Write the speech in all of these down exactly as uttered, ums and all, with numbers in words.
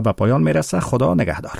به پایان میرسه. خدا نگهدار.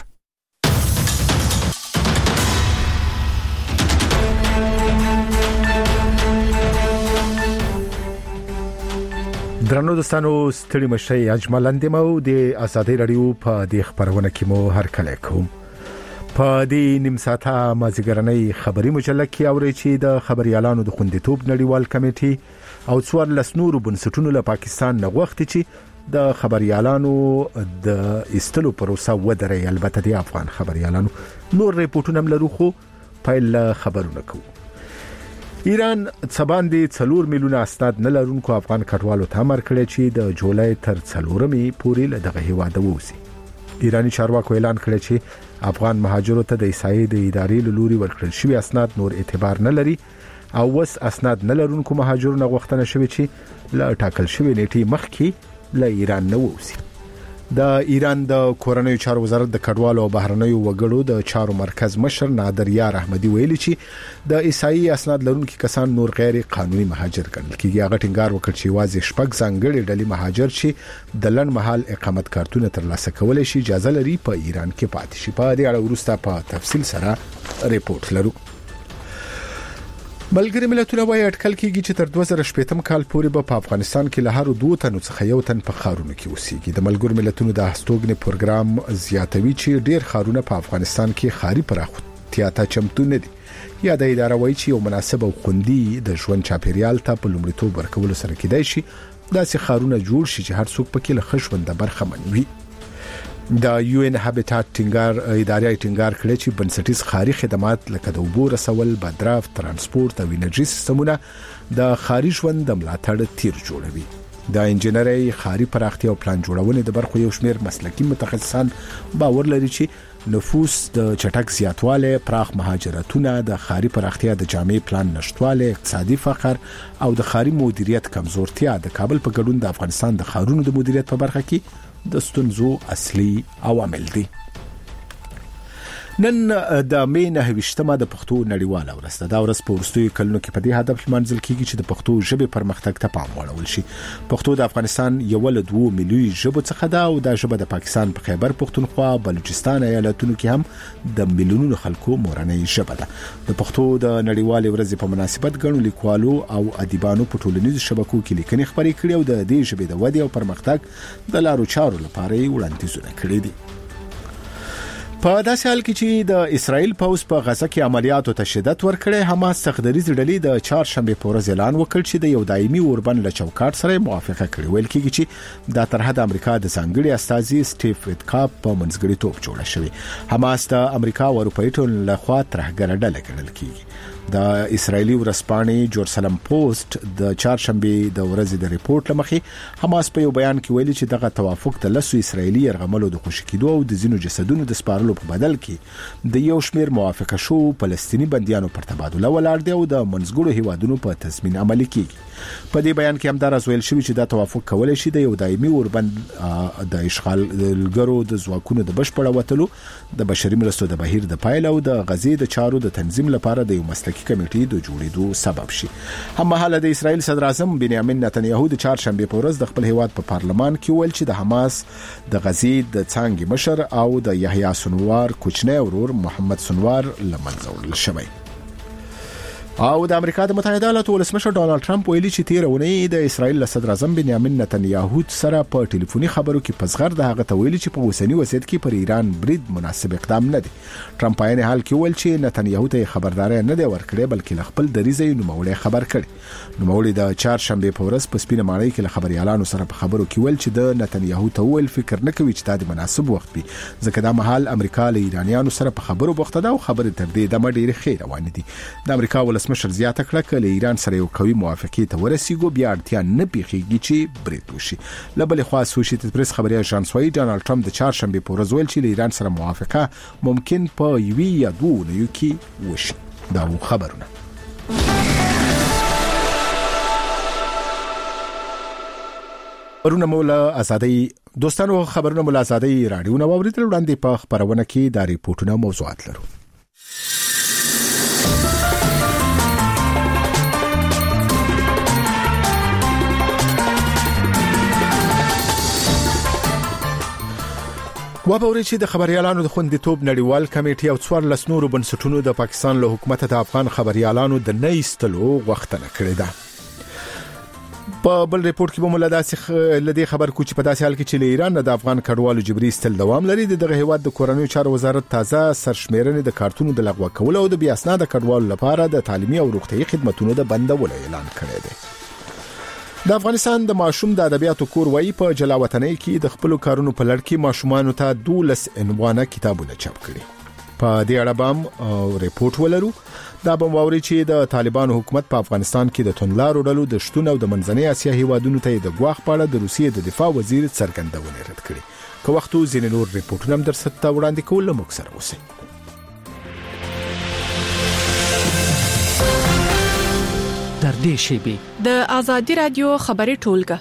درنو دوستانو ستړي مشي اجمل اندمو د ازادي رادیو په د خبرونه کې مو هر کله کوم په دې نیم ساعته مازیګرنۍ خبري مجله کې اوري چې د خبريالانو د خوندیتوب نړیوال کمیټې او څوار لسنورو بنسټونو له پاکستان نه غوښتي چې د خبريالانو د استلو پروسه ودرې. البته د افغان خبريالانو نور ریپورتونه ملرو خو پایل خبرونه کوي. ایران څباندې څلور میلیونه اسناد نه لرونکو افغان کډوالو ته امر کړی چې د جولای تر څلورمې پورې له دغه هیواد ووځي. ایرانی چارواکو اعلان کړی چې افغان مهاجرو ته د ایسایي د ادارې له لوري ورکړل شوی اسناد نور اعتبار نه لري او وس اسناد نه لرونکو مهاجرو نه غوښتنه شوې چې له ټاکل شوی نیټې مخکې له ایران نه ووځي. د ایران د کورنیو چارو وزارت د کډوالو او بهرنیو وګړو د چارو مرکز مشر نادر یار احمدی ویلي چې د ایسایي اسناد لرونکو کسان نور غیر قانوني مهاجر ګڼل کیږي. هغه ټینګار وکړ چې واځي شپږ ځانګړي ډلې مهاجر چې د لنډ مهال اقامت کارتونه ترلاسه کولای شي اجازه لري په ایران کې پاتې شي. په دې اړه وروسته په تفصیل سره ریپورت لرو. ملګری ملتونه وايي اټکل کیږي چې تر دوه زره شپږم کال پورې به په افغانستان کې له هر دوه تنو څخه یو تن په خارونو کې اوسېږي. د ملګرو ملتونو د هستوګنې پروګرام زیاتوي چې ډېر خارونه په افغانستان کې خاري پراختیا ته چمتو نه دي. یا د اداره وايي چې یو مناسب او خوندي د ژوند چاپیریال ته په لومړیتوب ورکول سره کېدای شي داسې خارونه جوړ شي چې هر څوک پکې له خښوند برخه منوي. د یو ان هابټات ټینګار ادارې ټینګار کړی چې بنسټیز خاري خدمات لکه د اوبو رسول، بدرافت، ترانسپورت او انرژي سیستمونه د خاري ژوند د ملاتړ تیر جوړوي. د انجنیری خاري پراختیا او پلان جوړونې د برخو یو شمېر مسلکي متخصصان باور لري چې نفوس د چټک زیاتواله، پراخ مهاجرتونه، د خاري پراختیا د جامع پلان نشټواله، اقتصادي فقر او د خاري مدیریت کمزورتیا د کابل په ګډون د افغانستان د خارونو د مدیریت په برخه کې د ستونزو اصلي عوامل دي. نن د مې نه ویشتمه د پښتو نړیواله ورځ ده. دا ورځ په وروستیو کلونو کې په دې هدف لمانځل کیږي چې د پښتو ژبې پرمختګ ته پام واړول شي. پښتو د افغانستان یو له دوه ملیوني ژبو څخه ده او دا ژبه د پاکستان په خیبر پښتونخوا، بلوچستان ایالتونو کې هم د میلیونونو خلکو مورنۍ ژبه ده. د پښتو د نړیوالې ورځې په مناسبت ګڼو لیکوالو او ادیبانو په ټولنیزو شبکو کې لیکنې خپرې کړې او د دې ژبې د ودې او پرمختګ د لارو چارو لپاره وړاندیزونه کړي دي. په داسې حال کې چې د اسرائیل پوځ په غزه کې عملیاتو ته شدت ورکړي، حماس څخدریز ډلې د چهارشنبه په ورځ اعلان وکړ چې د یو دایمي اوربند له چوکاټ سره موافقه کړې. ویل کېږي چې دا تر حد امریکا د ځانګړي استازي سټیف ویتکاپ په منځګړیتوب جوړه شوې. حماس د امریکا او اروپایي ټولنې لخوا ترهګره ډله ګڼل کېږي. د اسرایلی ورځپاڼې جورسلم پوسټ د چهارشنبه د ورځې د ریپورت لمخې حماس په یو بیان کې ویلي چې دغه توافق د لسو اسرایلی يرغملو د خوشی کېدو او د زینو جسدونو د سپارلو په بدل کې د یو شمیر موافقه شو فلسطینی بنديانو پر تبادله ولاړ دی او د منځګړو هیوادونو په تضمین عملي کیږي. په دې بیان کې هم دا راځویل شوی چې دا توافق کولای شي د یو دایمي اوربند د اشغالګرو د ځواکونو د بشپړ وټلو، د بشري مرستو د بهیر د پایل او د غزې د چارو د تنظیم لپاره د یو مسلکي کمیټې د جوړېدو سبب شي. هم مهاله د اسرائیل صدر اعظم بنیامین نتنیاهو د چهارشنبه په ورځ د خپل هیواد په پارلمان کې ویل چې د حماس د غزې د څانګې مشر او د یحیی سنوار کوچنی ورور محمد سنوار لمنځه وړل شوی. او د امریکا د متحده ایالاتو ولسمشر ډانلډ ټرمپ ویلي چې تیر اونۍ د اسرائیل صدر اعظم بنیامین نتنیاهو سره په ټلیفوني خبرو کې پزغر د هغه ته ویلي چې په اوسنی وضعیت کې پر ایران برید مناسب اقدام نه دی. ټرمپ په عین حال کې ویل چې نتنیاهو ته خبرداري نه دی ورکړې بلکې خپل دریځ یې نوموړی خبر کړي. نوموړی د چهارشنبه په ورځ په سپینه ماڼۍ کې له خبريالانو سره په خبرو کې ویل چې د نتنیاهو ته ویل فکر نه کوي چې دا د مناسب وخت وي ځکه دا مهال امریکا له ایرانیانو سره په خبرو بوخته ده او خبرې تر دې دمه ډېر خیر روان دي. د امریکا ولسمشر زیاته کړه له ایران سره یو قوي موافقه ته ورسیږو بیا اړتیا نه پیخیږي چې برید وشي. لبل خو اسوسییټډ پریس خبري اژانس وايي ډانلډ ټرمپ د چهارشنبه په ورځ ویل چې له ایران سره موافقه ممکن په یوې یا دوه نه یو کې وشي. دا خبرونه خبرونه مولا ازادي دوستانو خبرونه مولا ازادي رادیو نو اوریدل وړاندې په خبرونه کې د ریپورتونو موضوعات لرو. وبوري چې د خبريالانو د خوندیتوب نړیوال کمیټې او څوار لسنورو بنسټونو د پاکستان له حکومت د افغان خبريالانو د نېستلو غوښتنه کړې ده. په بل ریپورت کې به مولا داسې لدی خبر کو چې په داسې حال کې چې ایران د افغان کډوالو جبري استل دوام لري. دغه هیواد د کورنیو چارو وزارت تازه سرشمیرنې د کارتونو د لغوه کولو او د بیا اسناد کډوالو لپاره د تعلیمي او روغتيایي خدماتو د بندولو اعلان کړی دی. د افغانستان د ماشوم د ادبیاتو کور وایي په جلاوطنۍ کې د خپل کارونو په لړ کې ماشومانو ته دولس عنوانه کتابونه چاپ کړي. په دې اړه بم ریپورت ولرو. دا بم واوري چې د طالبانو حکومت په افغانستان کې د توندلارو ډلو د شتون او د منځنۍ اسیا هیوادونو ته د غواخ پاړه د روسیې د دفاع وزیر څرګندونه رد کړي. که وختو ځینې نور ریپورتونه هم درته وړاندې کول موږ سره اوسئ. در دې شیبه د آزادی رادیو خبري ټولګه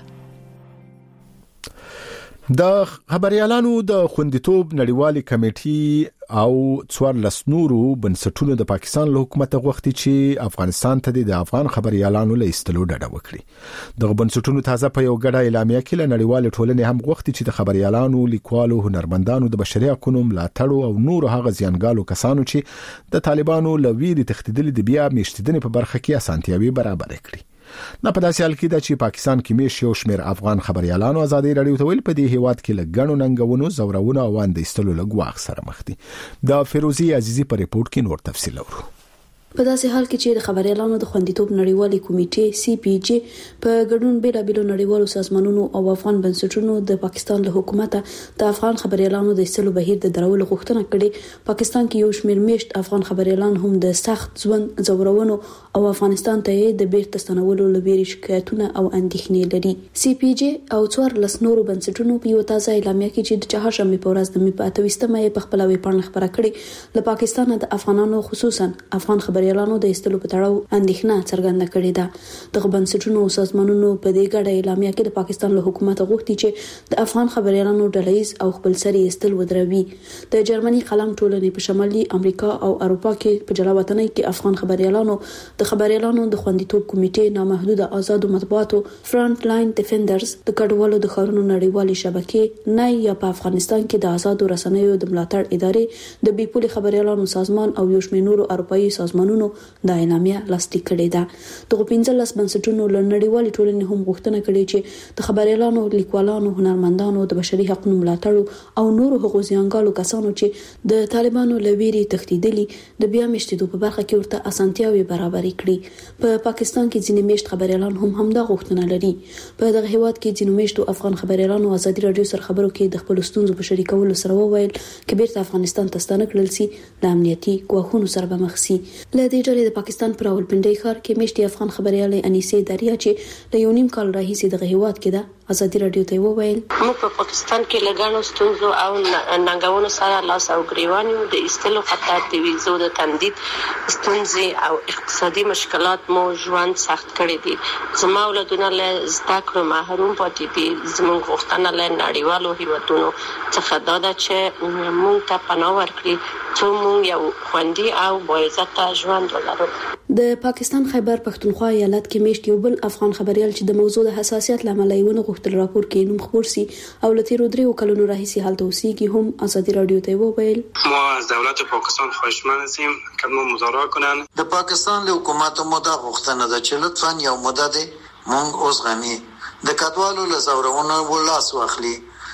د خبريالانو د خوندیتوب نړیوالې کمیټې او څوار لسنورو بنسټونو د پاکستان له حکومت غوښتي چې افغانستان ته د افغان خبريالانو له استلو ډډه وکړي. د بنسټونو تازه په یو غړا اعلامیه کې له نړیوال ټولنې هم غوښتي چې د خبريالانو، لیکوالو، هنرمندانو، د بشري حقوقو ملاتړو او نور هغه ځانګالو کسانو چې د طالبانو لویری تختیدل د بیا میشتدنې په برخه کې اسانتیاوي برابر کړي. نه په داسې حال کې د چې پاکستان کې میش یو شمېر افغان خبريالانو ازادي رادیو ته ویل په دې هیواد کې لګڼو ننګونو زورونو او اندېستلو لګواخ سره مخ دي. د فیروزي عزیزي په ریپورت کې نور تفصیل اورو. په داسې حال کې چې د خبريالانو د خوندیتوب نړیوالې کمیټې سی پی جی په ګډون بیلابېلو نړیوالو سازمانونو او افغان بنسټونو د پاکستان له حکومت د افغان خبريالانو د استلو بهیر د درولو غوښتنه کړې. پاکستان کې یو شمېر میشت افغان خبريالان هم د سخت ژوند زورونو او افغانستان ته د بیرته ستنولو لپاره شکایتونه او اندېښنې لري. سی پی جی او څوار لسنورو بنسټونو په یو تازه اعلامیه کې چې د چهارشنبه په ورځ د می په اتويستمه په خپل ویبپاڼه خبره کړې له پاکستان د افغانانو خصوصا افغان خبريالانو د استلو په تړاو اندېښنه څرګنده کړې ده. د بنسټونو او سازمانونو په دې ګډه اعلامیه کې د پاکستان له حکومت غوښتي چې د افغان خبريالانو ډلهیز او خپلسري استل ودروي. د جرمني قلم ټولنې په شمالي امریکا او اروپا کې په جلاوطنۍ کې افغان خبريالانو د خبريالانو د خوندیتوب کمیټې، نامحدود آزادو مطبوعاتو، فرنٹ لاین ډیفندرز، د کډوالو د خارونو نړیوالې شبکې نه یا په افغانستان کې د آزادو رسنیو د ملاتړ ادارې، د بیپولي خبريالانو سازمان او یو شمېر نورو اروپایي سازمانونو د اعلامیه لاسلیک کړې ده. دغه پنځلس بنسټونو له نړیوالې ټولنې هم غوښتنه کړې چې د خبريالانو، لیکوالانو، هنرمندانو، د بشري حقوقو ملاتړ او نورو حقوق ځانګالو کسانو چې د طالبانو لویری تختیدلي د بیا میشتېدو په برخه کې ورته اسانتیاوي برابر کړي. په پاکستان کې ځینې میشت خبريالان هم همدا غوښتنه لري. په دغه هیواد کې ځینې میشتو افغان خبريالانو آزادي رادیو سره خبرو کې د خپل ستونزو په شریکولو سره وویل چې بیرته افغانستان ته ستانه کړل سي د امنیتي ګواښونو سره به مخ سي. له دې ډلې د پاکستان پر راولپنډي ښار کې میشتي افغان خبريالې انیسه دریا چې له یو نیم کال راهیسې دغه هیواد کې ده آزادي رادیو ته وویل موږ په پاکستان کې لګانو ستونزو او ننګونو سره لاس او ګریوان یو. د استلو خطر، د ویزو د تمدید ستونزې او اقتصادي مشکلات مو ژوند سخت کړی دي. زما اولادونه له زده کړو محروم پاتې دي. زموږ غوښتنه له نړیوالو هیوادونو څخه دا ده چې موږ ته پناه ورکړي څو موږ یو خوندي او باعزته ژوند ولرو. د پاکستان خیبر پښتونخوا ایالت کې میشت یو بل افغان خبريال چې د موضوع د حساسیت لامل یې ونه غوښتل راپور کې نوم خبر سي او لته رودریو کلونو راهیسي حالت اوسېږي هم آزادي رادیو ته وویل ما از دولت پاکستان خواهشمند هستیم که ما مذاکره کنن. د پاکستان له حکومت مده غوښتنه ده چې لطفاً یو مدد مونږ اوس غمي د کډوالو له زورونو ولاس واخلي.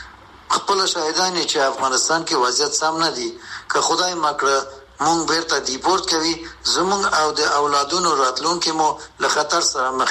خپل شاهدان چې افغانستان کې وضعیت سم نه دي که خدای مکړه مونږ بیرته دیپورت کوي زمونږ او د اولادونو راتلونکو مو له خطر سره مخ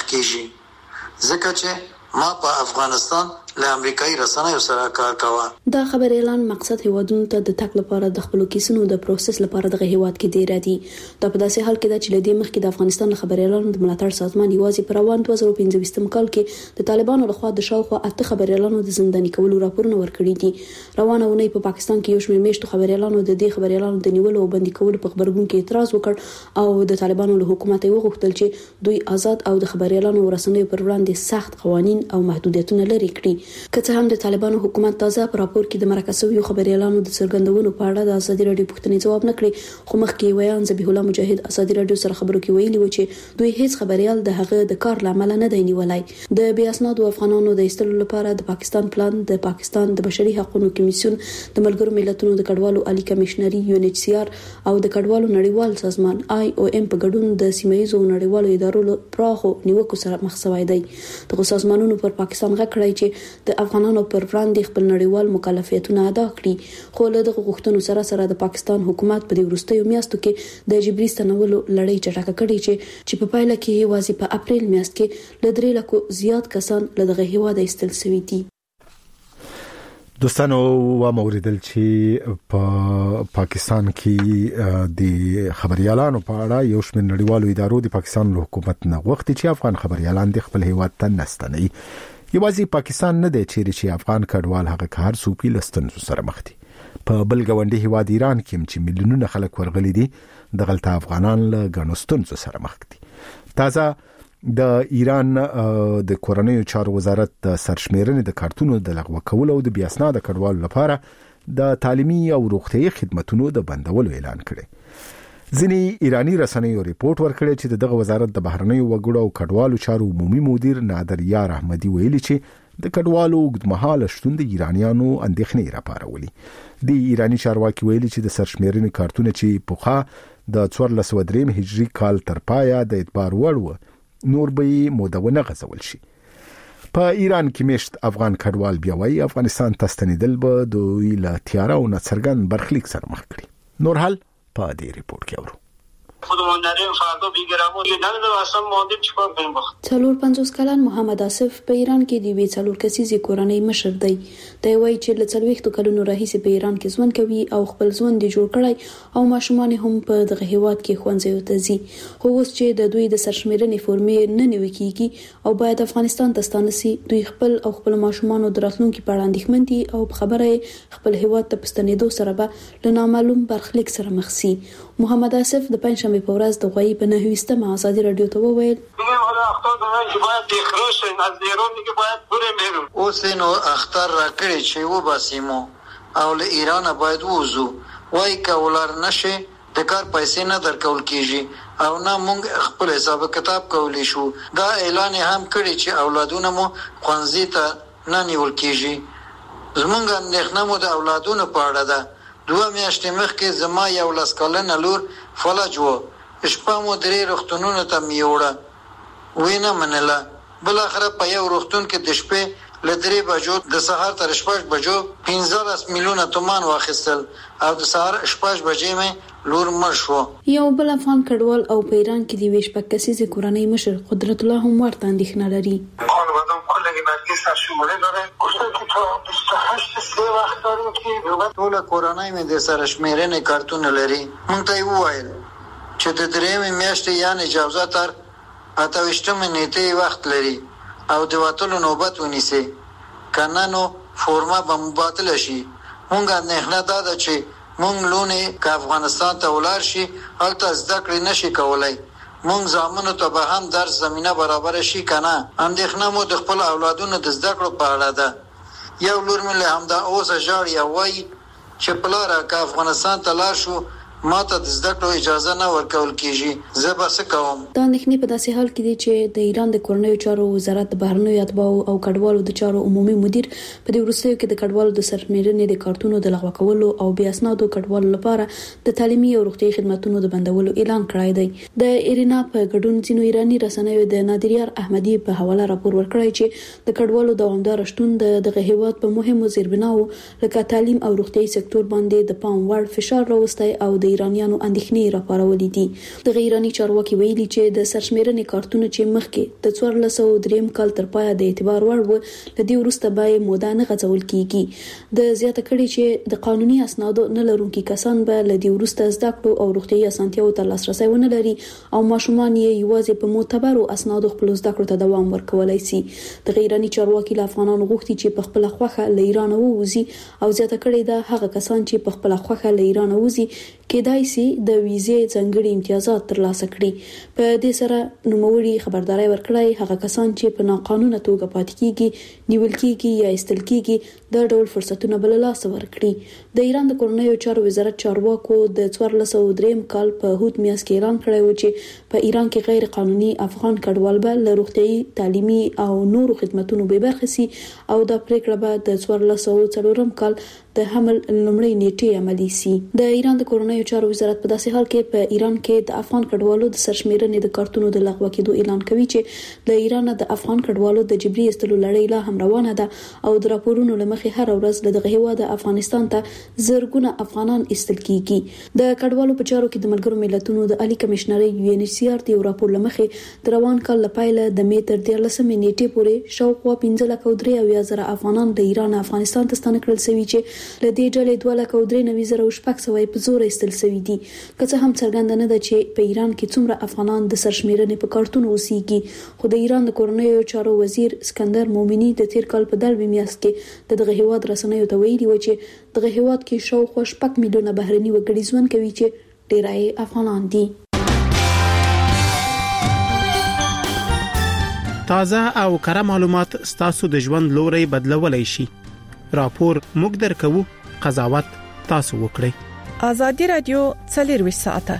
کیږي ځکه چې ما په افغانستان له امریکایي رسنیو سره کار کاوه. دا خبر اعلان مقصد هیوادونو ته د تک لپاره د خپل کیسونو د پروسس لپاره دغه هیواد کې دی را دي. دا په داسې حال کې ده چې لدې مخکې د افغانستان خبر اعلان د ملاتړ سازمان یوازې پر روان دوه زره پنځه کال کې د طالبانو لخوا د شاوخوا اته خبر اعلانونو د زنداني کولو راپورونه ورکړي دي. روانه ونې په پاکستان کې یو شمېر میشتو خبر اعلانونو د دې خبر اعلانونو د نیولو او بندي کولو په خبرګون کې اعتراض وکړ او د طالبانو له حکومت یې وغوښتل چې دوی آزاد او د خبر اعلانونو ورسنوي پر وړاندې سخت قوانين او محدودیتونه لري کړي. که څه هم د طالبانو حکومت تازه په راپور کې د مرکزي خبريالانو د څرګندونو په اړه د ازادي رادیو پوښتنې جواب نه کړی، خو مخکې ویان ذبیح الله مجاهد ازادي رادیو سره خبرو کې ویلي و چې دوی هیڅ خبريال د هغه د کار لامل نه دی نیولای. د بیا اسنادو افغانانو د ایستلو لپاره د پاکستان پلان د پاکستان د بشري حقوقو کمیسیون، د ملګرو ملتونو د کډوالو عالی کمشنري یو ان ایچ سی آر او د کډوالو نړیوال سازمان آی او ام په ګډون د سیمایي نړیوالو ادارو پراخو نیوکو سره مخ شوی دی. دغه سازمانونو پر پاکستان غکړای چې د افغانانو پر وړاندې خپل نړیوال مکلفیتونه ادا کړي، خو له دغه غوښتنو سره سره د پاکستان حکومت په دې وروستیو میاشتو کې د جبري ستنولو لړۍ چټکه کړې چې چې په پایله کې واځي په اپریل میاشت کې له درې لکو زیات کسان له دغه هیواده ایستل شوي دي. دوستانو و موریدل چې په پاکستان کې د خبريالانو په اړه یو شمېر نړیوالو ادارو د پاکستان له حکومت نه غوښتي چې افغان خبريالان د خپل هیواد ته نستنوي. یوازې پاکستان نه دی چې افغان کډوال هغه کار سوپی لستنزو سره مخ دي. په بل ګاونډي هیواد ایران کې چې میلیونونه خلک ورغلي دي، د غلطه افغانان له غنوستنزو سره مخ دي. تازه د ایران د کورنیو چارو وزارت د سرشمیرنې د کارتونو د لغوه کولو او د بیا اسناد کډوالو لپاره د تعلیمي او روغتیايي خدماتو د بندولو اعلان کړی. ځینې ایرانی رسنیو ریپورت ورکړی چې دغه وزارت د بهرنیو وګړو او کډوالو چارو عمومي مدیر نادر یار احمدي ویلي چې د کډوالو اوږدمهاله شتون د ایرانیانو اندېښنې راپارولي. د ایرانی چارواکي ویلي چې د سرشمیرنې کارتونه چې پوخا د څوارلس سوه درې هجري کال تر پایه د اعتبار وړ و، نور به مودونه غزول شي. په ایران کې مشت افغان کډوال بیا وایي افغانستان ته ستنېدل به دوی له تیاره او ناڅرګند برخلیک سره مخ کړي. نور حال په دې ریپورت کې اورو. خودمون نداریم فردا بیگرامون یه نمیدونم اصلا ماندیم چیکار کنیم بخ. څلور پنځوس کلن محمد آصف په ایران کې د وی څلور کسیزې کورنۍ مشر دی. دی وایي چې له څلوېښتو کلونو راهیسې په ایران کې ژوند کوي او خپل ژوند یې جوړ کړی او ماشومان هم په دغه هیواد کې ښوونځیو ته ځي. خو اوس چې د دوی د سرشمیرنې فورمې نه نیول کیږي او باید افغانستان ته ستانه سي، دوی خپل او خپل ماشومان د راتلونکي په اړه اندېښمن دي او په خبره خپل هیواد ته پستنېدو سره به له نامعلوم برخلیک سره مخ سي. محمد آصف د پنځشنبه په ورځ د غوي په نهويستمه ازادي رادیو ته وویل: میگم حالا اختر دارن که باید اخراج شن از ایران، دیگه باید بریم بیرون. اوس نو اختر راکړي چې و باسیمو او له ایران باید وځو، وای کولار نشي د کار پیسې نه درکول کیږي او نه مونږ خپل حساب کتاب کولی شو. دا اعلان هم کړی چې اولادونه مو خوانزي ته نه نیول کیږي. زمونږ اندېښنه مو د اولادونو په اړه ده. دوه میاشتې مخکې زما یو لس کلنه لور فلج و، شپه مو درې روغتونونو ته میوړه، وی نه منله. بل اخره په یو روغتون کې د شپې له درې بجو د سهار تر شپږ بجو پنځلس میلیونه تومان واخیستل او د سهار شپږ بجې مې لور مړ شو. یو بل افغان کډوال او په ایران کې د ویش پک کسیزې کورنۍ مشر قدرت الله هم ورته اندېښنه لري. خانواده‌ام کلی مجلس سرشماره داره، گفتن که تا بیست و هشت سه وخت داریم که دولت ټول کورنۍ مې د سرشمیرنې کارتونه لري. مونږ ته وویل چې د درېیمې میاشتې یعنې جوزه تر اته ویشتمې نیټې وخت لري او د وتلو نوبت ونیسي، کنه نو فورمه به مبادله شي. مونږ اندېښنه دا ده چې مونږ لونې که افغانستان ته ولاړ شي هلته زده کړې نشي کولی، مونږ زامنو ته به هم درس زمینه برابر شي کنه. اندېښنه مو د خپل اولادونو د زده کړو په اړه ده. یو لور مې له همدا اوسه ژاړي او وایي چې پلاره که افغانستان ته لاړ شو ما ته د زده کړو اجازه نه ورکول کیږي، زه به څه کوم. دا اندېښنې په داسې حال کې دي چې د ایران د کورنیو چارو وزارت د بهرنیو اتباعو او کډوالو د چارو عمومي مدیر په دې وروستیو کې د کډوالو د سرشمیرنې د کارتونو د لغوه کولو او بیا اسنادو کډوالو لپاره د تعلیمي او روغتیايي خدماتو د بندولو اعلان کړی دی. د ایرینا په ګډون ځینو ایرانی رسنیو د نادر یار احمدي په حواله راپور ورکړی چې د کډوالو دوامدار شتون د دغه هیواد په مهمو زیربناو لکه تعلیم او روغتیايي سکتور باندې د پام وړ فشار راوستی او د ایرانیانو اندېښنې راپارولې دي. د ایرانی چارواکي ویلي چې د سرشمیرنې کارتونه چې مخکې د څوارلس سوه درې کال تر پایه د اعتبار وړ و، لدې وروسته به موده نه غځول کیږي. د زیاته کړي چې د قانوني اسنادو نه لرونکي کسان به لدې وروسته زده کړو او روغتیايي اسانتیاو ته لاسرسي ونه لري او ماشومان یې یوازې په معتبرو اسنادو خپل زده کړو ته دوام ورکولای شي. د ایرانی چارواکي له افغانانو غوښتي چې په خپل خوخه له ایران ووزي او زیاته کړي دا هغه کسان چې په خپل خوخه له ایران ووزي کېدای شي د ویزې ځانګړي امتیازات ترلاسه کړي. په دې سره نوموړي خبرداري ورکړای هغه کسان چې په ناقانونه توګه پاتې کیږي، نیول کیږي یا ایستل کیږي د ډول فرصتونه بل لاس ورکړي. د ایران د کورنیو چارو وزارت چارواکو د څوارلس سوه درې کال په هوت میاشت کې اعلان کړی و چې په ایران کې غیر قانوني افغان کډوال به له روغتيایي، تعلیمي او نورو خدماتونو به برخه سي او د پریکړه به د څوارلس سوه څلورم کال د حمل لومړی نیټه عملی سي. د ایران د کورنیو چارو وزارت په داسې حال کې په ایران کې د افغان کډوالو د سرشمیرنې د کارتونو د لغوه کېدو اعلان کوي چې د ایران د افغان کډوالو د جبري ایستلو لړۍ لا هم روانه ده او د راپورونو لمخې هر ورځ له دغه هیواد افغانستان ته زرګونه افغانان ایستل کیږي. د کډوالو په چارو کې د ملګرو ملتونو د عالی کمشنري یو ان ایچ سی آر د راپور لمخې د روان کال لپاره د می تر دیارلسمې نیټې پورې شاوخوا پنځه لک او درې اویا زره افغانان د ایران افغانستان ته ستانه کړل شوي چې له دې ډلې دوه لک او درې نوي زره او شپږ سوه په زور ایستل شوي دي. که څه هم څرګنده نه ده چې په ایران کې څومره افغانان د سرشمیرنې په کارتونو اوسېږي، خو د ایران د کورنیو چارو وزیر اسکندر مومنی د تیر کال په دلوي میاشت کې د دغه هیواد رسنیو ته ویلي و چې دغه هیواد کې شاوخوا شپږ میلیونه بهرني وګړي ژوند کوي چې ډیری افغانان دي. تازه او کره معلومات ستاسو د ژوند لوري بدلولای شي. راپور موږ درکو، قضاوت تاسو وکړئ. ازادي رادیو څلور ساعته.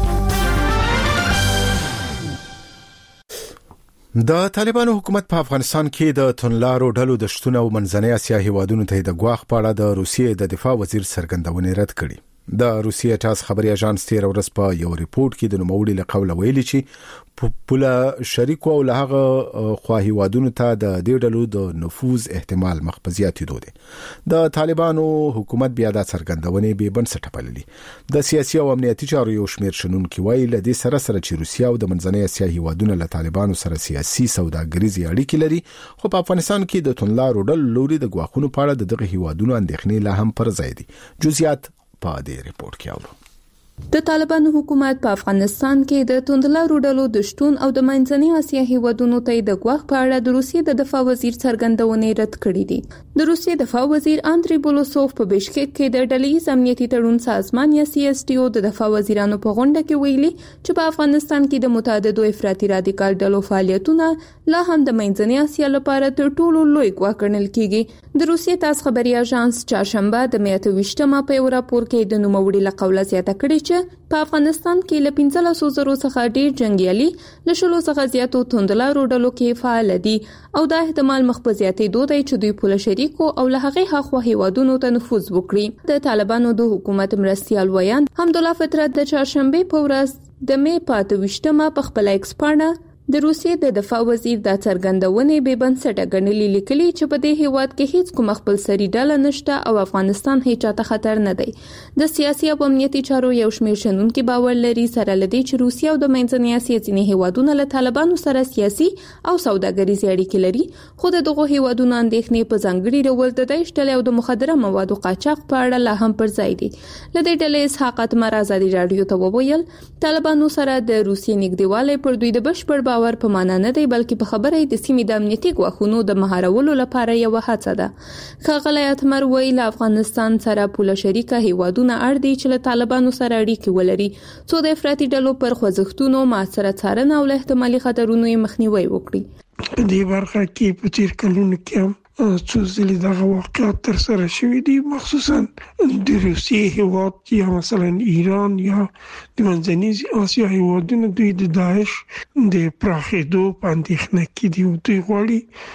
د طالبانو حکومت په افغانستان کې د تونلارو ډلو د شتون او منځنۍ اسیا هیوادونو ته د غواخ پاړه د روسیې د دفاع وزیر څرګندونې رد کړې. د روسیې ټاس خبري اژانس تیر ورځ په یو ریپورت کې د نوموړي له قوله ویلي چې پوله شریکو او له خواهی وادونو ته د دې ډلو د نفوذ احتمال مخبزياتي دوه. د طالبانو حکومت بیا د څرګندونې به بنسټ پللي. د سیاسي او امنیتي چارو یو شمېر شنونکي وایي ل دې سره سره چې روسیا او د منځنۍ اسیا هیوادونو له طالبانو سره سیاسي سوداګریزي اړیکې لري، خو په افغانستان کې د تونلارو ډلو لوري د غواخونو په اړه دغه هیوادونو اندېښنې لا هم پر ځای دي. جزئیات په دې ریپورت کې اورو. د طالبانو حکومت په افغانستان کې د توندلارو ډلو د شتون او د منځنۍ اسیا هیوادونو ته د غواخ په اړه د روسیې د دفاع وزیر څرګندونې رد کړې دي. د روسیې دفاع وزیر اندري بولوسوف په بشکک کې د ډله‌ییز امنیتي تړون سازمان یا سی اس ټي او د دفاع وزیرانو په غونډه کې ویلي چې په افغانستان کې د متعددو افراطي رادیکال ډلو فعالیتونه لا هم د منځنۍ اسیا لپاره تر ټولو لوی ګواښ ګڼل کیږي. د روسیې تاس خبري اژانس چهارشنبه د میاته وشتمه په یو راپور کې د نوموړي له قوله زیاته کړې چې په افغانستان کې له پنځلسو زرو څخه ډیر جنگیالي له شلو څخه زیاتو توندلارو ډلو کې فعال دي او دا احتمال مخبزياتي دوی چې دوی پوله شریکو او له هغه هاخوا هیوادونو ته نفوذ وکړي. د طالبانو د حکومت مرستيال ویان حمدالله فطرت د چهارشنبه په ورځ د می پاته وشتمه په خپل ایکس پاڼه د روسیې د دفاع وزیر د څرګندونې به بنسټه ګڼلې لیکلي چې په دې هیواد کې هیڅ کوم خپل سری ډله نشته او افغانستان هیڅ چاته خطر نه دی. د سیاسي او امنیتي چارو یو شمېر شنونکي باور لري سره لدی چې روسیه او د منځنۍ اسیا ځینې هیوادونه له طالبانو سره سیاسي او سوداګریزي اړیکې لري، خو د دغه هیوادونو اندېښنې په ځانګړي ډول د داعش ډلې او د مخدره موادو قاچاق په اړه لا هم پر ځای دي. لدی ډلې اسحاق اتمر ازادي رادیو ته وویل طالبانو سره د روسیې نږدېوالی پر دوی د بشپړ باور په معنا نه دی، بلکې په خبره د سیمې د امنیتي ګواښونو د مهارولو لپاره یو هڅه ده. ښاغلی اتمر ویل افغانستان سره پوله شریکه هیوادونه اړ دي چې له طالبانو سره اړیکې ولري څو د افراطي ډلو پر خوځښتونو موثره څارنه او له احتمالي خطرونو یې مخنیوي وکړي. په دې برخه کې په تیر کلونو کې هم څو ځلې دغه واقعات تر سره شوي دي، مخصوصا د روسیې هیواد یا مثلا ایران یا د منځنۍ اسیا هیوادونه دوی د داعش د پراخېدو په اندېښنه کې دي او دوی غواړي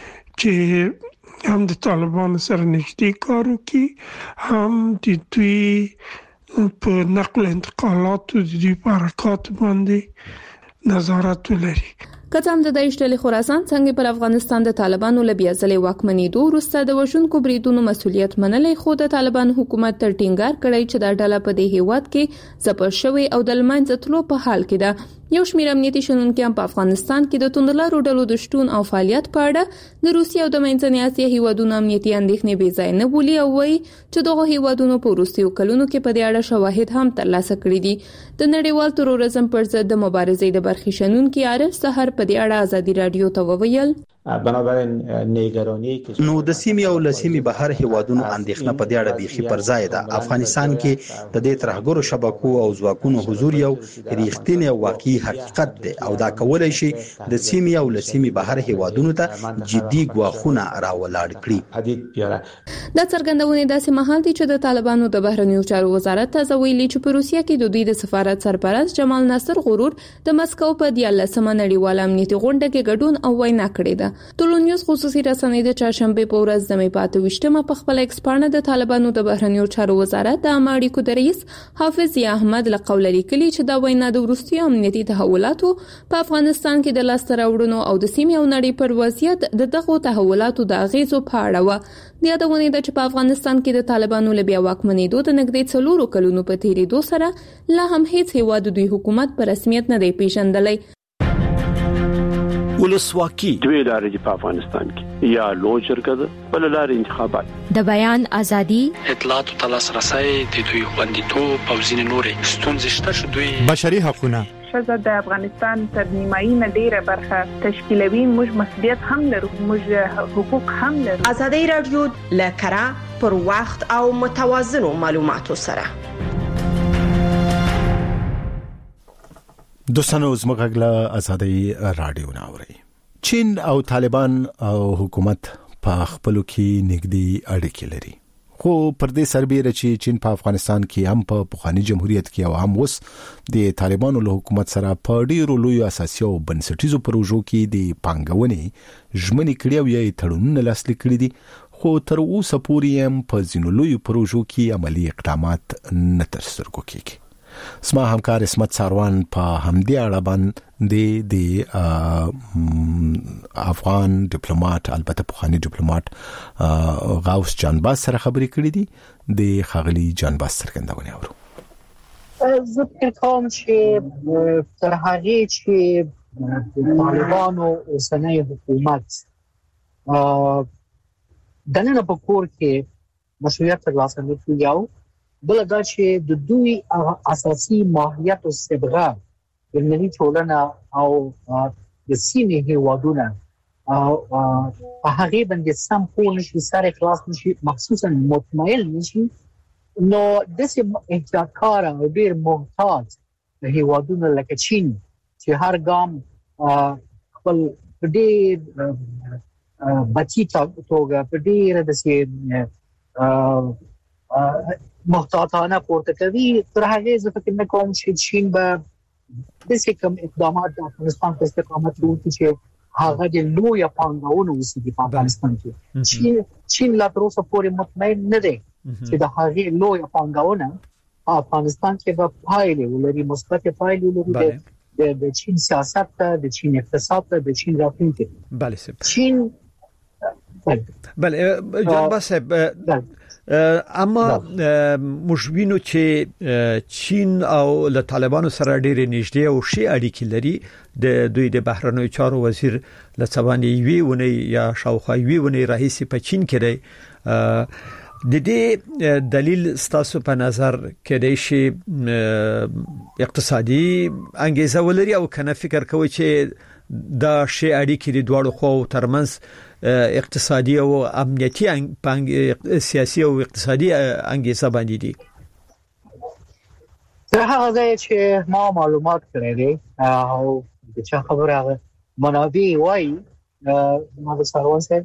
چې هم د طالبانو سره نږدې کار وکړي، هم د دوی په نقل انتقالاتو د دوی په حرکاتو باندې نظارت ولري. که هم د داعش ډلې خراسان څنګه پر افغانستان د طالبانو له بیا ځلې واکمنېدو وروسته د وژونکو بریدونو مسؤلیت منلی، خو د طالبانو حکومت تر ټینګار کړی چې دا ډله په دې هیواد کې ځپل شوې او د لمنځه تلو په حال کې ده. یو شمېر امنیتي شنونکي هم په افغانستان کې د توندلارو ډلو د شتون او فعالیت په اړه د روسیې او د منځنۍ اسیا هیوادونو امنیتي اندېښنې بې ځای نه بولي او وایي چې دغه هیوادونو په وروستیو کلونو کې په دې اړه شواهد هم ترلاسه کړي دي. د نړیوال تروریزم پر ضد د مبارزې د برخې شنونکي عارف سحر په دې اړه ازادي رادیو ته وویل بنابراین نگرانی که نو د سیمې او لسیمې بهر هیوادونو اندېښنه په دې اړه بيخي پر ځای ده. افغانستان کې د دې ترهګرو شبکو او ځواکونو حضور یو ریښتینی او واقعي حقیقت دی او دا کولای شي د سیمې او لسیمې بهر هیوادونو ته جدي ګواښونه راولاړ کړي. دا څرګندونه داسې مهال دي چې د طالبانو د بهرنیو چارو وزارت تازه ویلي چې په روسیه کې د دوی د سفارت سرپرست جمال ناصر غرور د مسکو په دیارلسمه نړیواله امنیتي غونډه کې ګډون او وینا کړې ده. ټولنیوز خصوصي رسنۍ د چهارشنبه په ورځ د مې پاتې وشتمه په خپل ایکسپانه د طالبانو د بهرنیو چارو وزارت د عامه اړیکو د رئیس حافظ ضیا احمد له قوله لیکلي چې دا وینا د وروستي امنیتي تحولاتو په افغانستان کې د لاسته راوړنو او د سیمې او نړۍ پر وضعیت د دغو تحولاتو د اغیزو په اړه و. د یادونه ده چې په افغانستان کې د طالبانو له بیا واکمنېدو د نږدې څلورو کلونو په تیریدو سره لا هم هیڅ هیواد دوی حکومت په رسمیت نه دی پیژندلی. ولسواکي دوی لارې په افغانستان کې یا لوی جرګه ده بل لارې انتخابات د بیان ازادي اطلاعات او تلاسرسي د دوی خوندیتوب او ځینې نورې ستونزې شته چې دوی بشري حقوقونه ښځه د افغانستان تر نیمایي نه ډیره برخه تشکیلوي. موږ مسؤلیت هم لرو، موږ حقوق هم لرو. ازادي رادیو لکره پر وخت او متوازنو معلوماتو سره دوستانو زموږ له ازادي رادیو ناوړي. چین او طالبان او حکومت په خپلو کې نږدې اړیکې لري، خو پر دې سربېره چې چین په افغانستان کې هم په پخوانی جمهوریت کې او هم اوس د طالبانو له حکومت سره په ډیرو لوی اساسي او بنسټیزو پروژو کې د پانګونې ژمنې کړې او یې تړونونه لاسلیک کړي دي، خو تر اوسه پورې هم په ځینو لوی پروژو کې عملی اقدامات نه ترسره کیږي. سما همکار اسمت ساروان په همدې اړه باندې د افغان ډیپلوماټ البته پخوانی ډیپلوماټ غوث جانباز سره خبرې کړې دي. د خاغلی جانباز څرګندونه اورو. زه فکر کوم چې تر هغه چې طالبانو اوسنۍ حکومت دنه په کور کې مشروعیت ترلاسه نه کړي یو بل دا چې د دوی اساسي ماهیت او صبغه د ملي ټولنه او د سیمې هیوادونه او هغه باندې سم پول نشي سره خلاص نشي مخصوصا مطمئن نشي نو د سې احتیاطکار او ډیر محتاط هیوادونه لکه چین چې هر ګام خپل ډیر بچی توګه په ډیر د سې محتاطانه پورته کوي. تر هغه زه فکر نه کوم چې چین به د څه کوم اقدامات د افغانستان په استقامت وکړي چې هغه د لوی پانګونو وسیږي په افغانستان کې. چین چین لا تر اوسه پورې مطمئن نه دی چې د هغه لوی پانګونه په افغانستان کې به پایلې ولري، مثبت پایلې ولري د چین سیاست ته، د چین اقتصاد ته، د چین راتلونکي. بله سب چین بله جناب صاحب اما موږ وینو چې چین او له طالبانو سره ډېرې نږدې او ښې اړیکې لري. د دوی د بهرنیو چارو وزیر له څواني وی ونی یا شاوخوا وی ونی رئیس په چین کې دی. د دې دلیل ستاسو په نظر کې دی چې اقتصادي انګیزه ولري او کنه فکر کوي چې دا شی اړیکې د دوړو خو ترمنځ اقتصادي او امنیتي سیاسي او اقتصادي انګیزه باندې دي؟ تر هغه چې ما معلومات کړې دي او چې خبره منابع وایي ما د سروان صاحب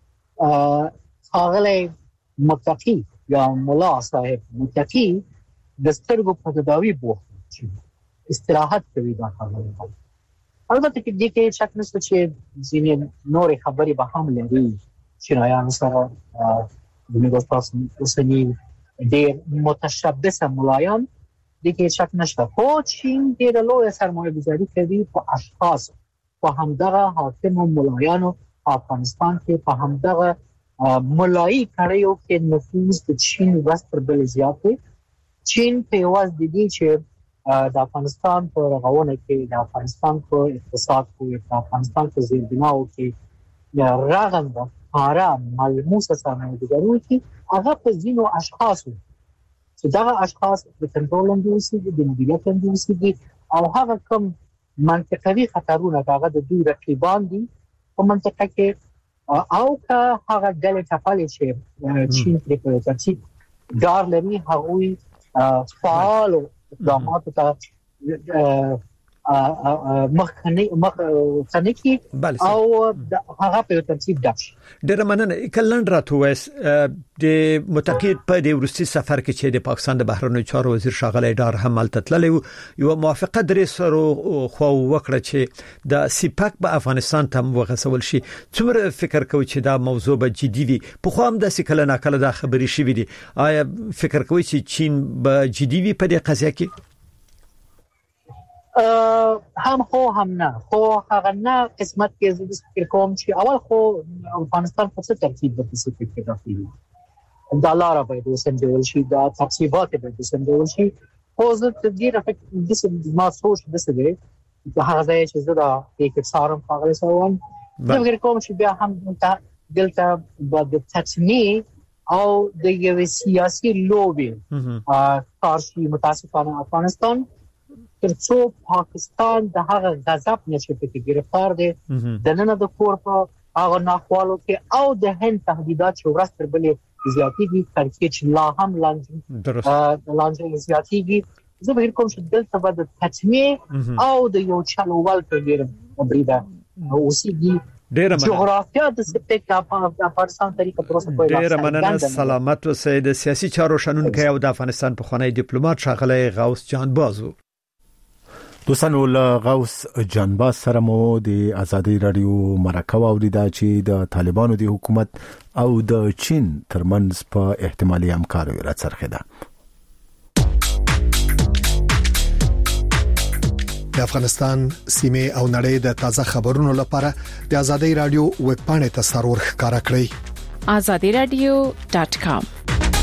هغه متقی یا مولا صاحب متقی د سترګو په تداوی بوخت استراحت کوي دا خبره. البته کې د کې شک نشته چې ځینې نورې خبرې به هم لري چې رايان سره د میګوستاس اوسنی د متشبث ملایان د کې شک نشته. خو چین د لوی سرمایه گذاري کوي په اشخاص په همدغه حاکم ملایانو افغانستان کې په همدغه ملایي کړیو کې نفوذ د چین وستر بل زیات دی. چین په واز د دې چې د افغانستان په رغونه کې د افغانستان په اقتصاد کې د افغانستان په زیربناو کې یا راغنده آرام ملموسه سرمایه گذاري کې هغه په ځینو اشخاصو چې دا اشخاص د کنټرول اندوسي د مدیریت اندوسي او هغه کوم منطقوي خطرونه هغه د دوی رقیبان دي په منطقه کې او که هغه ډلې ټاپلې چې چین پرې په ترتیب دار لري هغه فعال اقدامات ته مخکنی مخکنی او هغه په ترتیب داش ډېر مننه کلن راتوس د متقید په د روسي سفر کې چې د پاکستان د بهرنیو چارو وزیر شاغلی ډار هم ملتتللی یو موافقه درې سره خو وکړه چې د سیپاک په افغانستان ته وغسول شي څومره فکر کوي چې دا موضوع به جدي وي په خو هم د سکل نه کله د خبري شي وي آیا فکر کوي چې چین به جدي وي په دې قضیه کې هم خو هم نه خو هغه نه قسمت کې زه فکر کوم چې اول خو افغانستان په څه ترتیب د پسیفیک کې داخلي ډالر باید وسنجول شي دا تقسیمات باید وسنجول شي خو زه د دې رافق د ما سوچ د څه دی چې هغه ځای چې زه دا کې څارم هغه سوال زه فکر کوم چې بیا هم دلته د تطمیع او د یو سیاسي لوبي کارشي متاسفانه افغانستان ترڅو پاکستان د هغه غضب نشي په گرفتار دي د نن د کور په هغه ناخوالو کې او د هند تهدیدات چې ورځ تر بلې زیاتېږي ترڅو چې لا هم لاندې لاندې زیاتېږي زه به کوم چې دلته به د تطمیع او د یو چلوول په ډیره بریده اوسېږي ډیره جغرافیا د سپیک د افغانستان طریقه پروسه په ډیره مننه سلامت اوسئ د سیاسي چارو شنونکي او د افغانستان په خوني ډیپلوماټ شاغلی غوث جان بازو دوستان ول غوث جانباز سره مو د ازادي رادیو مرکه اوریدا چې د طالبانو د حکومت او د چین ترمنځ په احتمالي همکارۍ راڅرخیده. د افغانستان سیمه او نړۍ د تازه خبرونو لپاره د ازادي رادیو ویب پاڼې ته سرور ښکارا کړئ azadi radio dot com.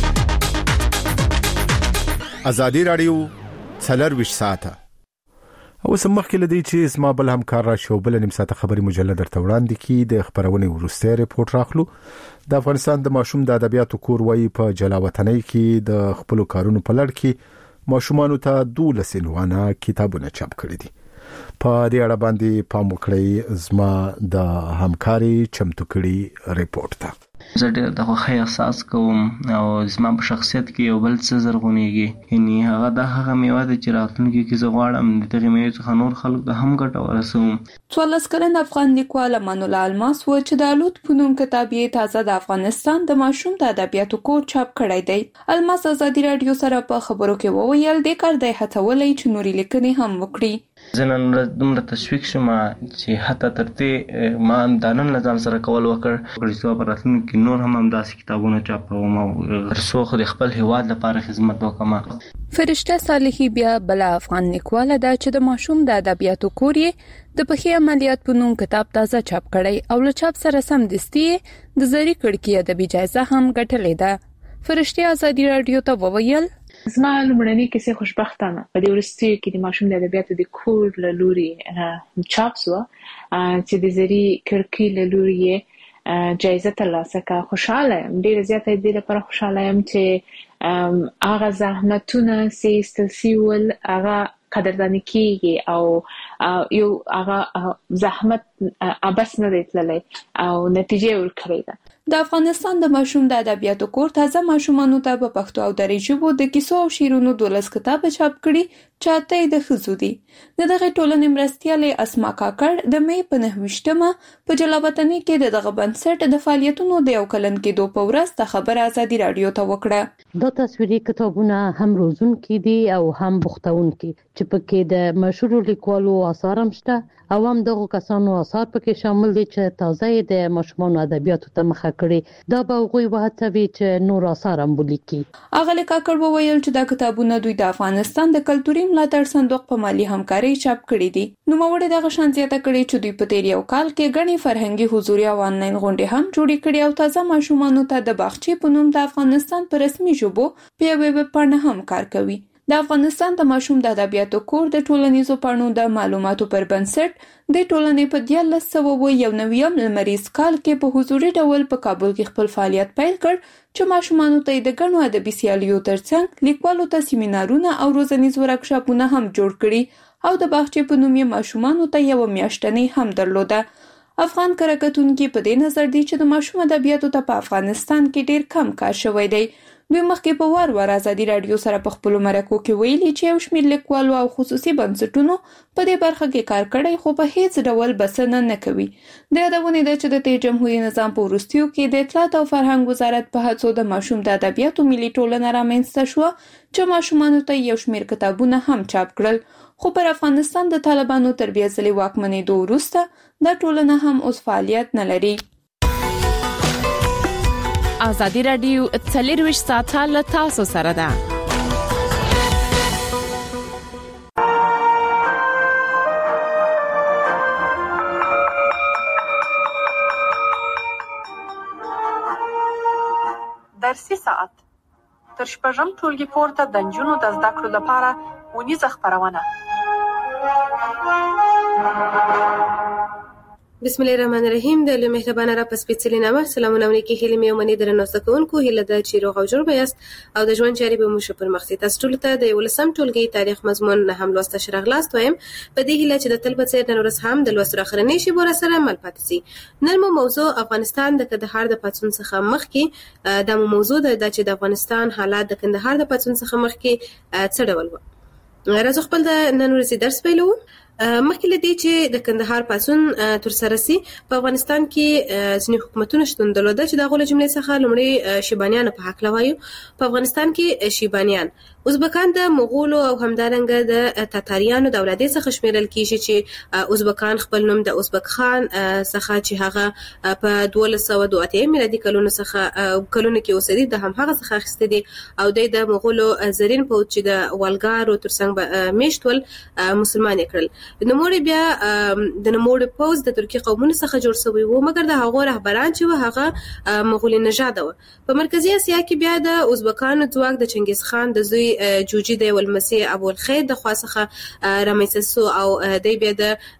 ازادي رادیو څلور ساعته او سمخ کې لدی چې اسما بل همکار را شو بل نیم ساعته خبري مجله درته وړاندې کی د خبرونه ورسته ریپورت راخلو. د افغانستان د ماشوم د ادبیاتو کور وایي په جلاوطنۍ کې د خپل کارونو په لړ کې ماشومانو ته دولس عنوانه کتابونه چاپ کړي دي. په دې اړه باندې پام وکړئ زما د همکاري چمتو کړي ریپورت ته. زه ډېر د خوښۍ احساس کوم او زما په شخصیت کې یو بل څه زرغونېږي یعنی هغه د هغه میوه ده چې راتلونکي کې زه غواړم د دغې میوې څخه نور خلک ته هم ګټه ورسوم. څوارلس کلن افغان لیکوال امان الله الماس و چې د الوت په نوم کتاب یې تازه د افغانستان د ماشوم د ادبیاتو کور چاپ کړی دی. الماس ازادي رادیو سره په خبرو کې وویل د کار د هڅولې چې نوري لیکنې هم وکړي. زه نن دومره تشویق شوم چې حتی تر دې ما د نن له ځان سره کول وکړ چې په راتلونکي کې نور هم همداسې کتابونه چاپوم او ترڅو خو د خپل هیواد لپاره خدمت وکړم. فرشته صالحي بیا بل افغان لیکواله ده چې د ماشوم د ادبیاتو کور یې د پخې عملیات په نوم کتاب تازه چاپ کړی او له چاپ سره سم دستي د زری کړکۍ ادبي جایزه هم ګټلې ده. فرشته ازادي رادیو ته وویل زما لومړنۍ کیسه خوشبختانه په دې ورستیو کې د ماشوم د ادبیاتو د کور له لوري چاپ شو چې د زری کړکۍ له لوري جایزه ترلاسه کړه. خوشاله یم ډیره زیاته دې لپاره خوشاله یم چې هغه زحمتونه چې استلسیول هغه قدردانی کیږي او یو هغه زحمت ابس نه دی تللی او نتیجه ورکړې ده. د افغانستان د ماشوم د ادبیاتو کور تازه ماشومانو ته په پښتو او دري ژبو د کیسو او شعرونو دولس کتاب چاپ کړي چاته د خزو دي. د دغه ټولنې مرستياله اسما کاکړ د مې په نهویشتمه په جلاوطنۍ کې د دغه بنسټ د فعالیتونو د یو کلن کې دوه پورس د خبر ازادي رادیو ته وکړه. دا تصویري کتابونه هم روزونکي دي او هم بوختونکي چې پکې د مشهور لیکوالو آثار هم شته او هم دغه کسانو آثار پکې شامل دي چې تازه د ماشومان ادبیاتو ته مخه کړي. دا به غوي وهڅوي چې نور آثار هم ولیکي. اغلی کاکړ وویل چې دا کتابونه دوی د افغانستان د کلتوري ملاتړ صندوق په مالی همکاري چاپ کړي دي. نو موږ دغه شان زیاته کړي چې دوی په تیر یو کال کې غني فرهنګي حضوري او انلاین غونډې هم جوړې کړي او تازه ماشومانو ته د باغچې په نوم د افغانستان په رسمي ژبو په ویب پاڼه هم کار کوي. د افغانستان د ماشوم د ادبیاتو کور د ټولنیزو پاڼو د معلوماتو پر بنسټ د ټولنې په دیارلس سوه یو نویم لمریز کال کې په حضوري ډول په کابل کې خپل فعالیت پیل کړ چې ماشومانو ته د غنو ادبي سیالیو ترڅنګ لیکوالو ته سیمینارونه او روزنیز ورکشاپونه هم جوړ کړي او د باغچې په نوم یې ماشومانو ته یو میاشتنی هم درلوده. افغان کرکټونکي په دې نظر دي چې د ماشوم ادبیاتو ته په افغانستان کې ډیر کم کار شوی دی. دوی مخکې په وار وار ازادي رادیو سره په خپل مرکو کې ویلي چې یو شمېر لیکوالو او خصوصي بنسټونو په دې برخه کې کار کړی خو په هیڅ ډول بسنه نه کوي. د یادونې ده چې د تیر جمهوریت نظام په وروستیو کې د اطلاعات او فرهنګ وزارت په هڅو د ماشوم د ادبیاتو ملي ټولنه رامنځته شوه چې ماشومانو ته یو شمېر کتابونه هم چاپ کړل. خو پر افغانستان د طالبانو تر بیا ځلې واکمنېدو وروسته دا ټولنه هم اوس فعالیت نه لري. ازادي رادیو څلورویشت ساعته له تاسو سره ده. درسي ساعت تر شپږم ټولګي پورته د نجونو د زده کړو لپاره ونیزه خپرونه. بسم الله الرحمن الرحیم. د له مهربانه را پس پیڅلې نامه سلامونه ونکي هلي مې ومني درنو سکونکو هله د چیرو غوجر بیاست او د ژوند چاري به مو شپر مخته تاسو ټول ته د ولسم ټولګي تاریخ مضمون نه هم لوست شرغلاست وایم په دې هله چې د تل په څیر نن ورځ هم د لوست اخرنی شی بور سره مل پاتې سي. نن مو موضوع افغانستان د کندهار د پاتون څخه مخکې د موضوع د چې د افغانستان حالات د کندهار د پاتون څخه مخکې څه ډول و. راځو خپل د نن ورځې درس پیلو. مخکې لدی چې د کندهار پاسون تر سره سي په افغانستان کې ځینې حکومتونه شتون درلوده چې د غوړه جملې څخه لومړی شیبانیان په حق لوایو. په افغانستان کې شیبانیان ازبکان د مغولو او همدارنګه د تاتاریانو د اولادې څخه شمیرل کیږي چې ازبکان خپل نوم د ازبک خان څخه چې هغه په دوه سوه دوه اتیا میلادي کلونو څخه کلونو کې اوسېدي د هم هغه څخه اخیسته دي او د مغولو زرین پوځ چې د والګارو ترڅنګ میشتول مسلمان کړل. د نوموړي بیا د نوموړي پوز د ترکی قومونو څخه جوړ شوی و مګر د هغو رهبران چې و هغه مغولي نژاد و. په مرکزی اسیا کې بیا د ازبکانو ځواک د چنګیز خان د زوی جوجي د ولمسي ابو الخیر د خوا څخه رامنځته سو او د بیا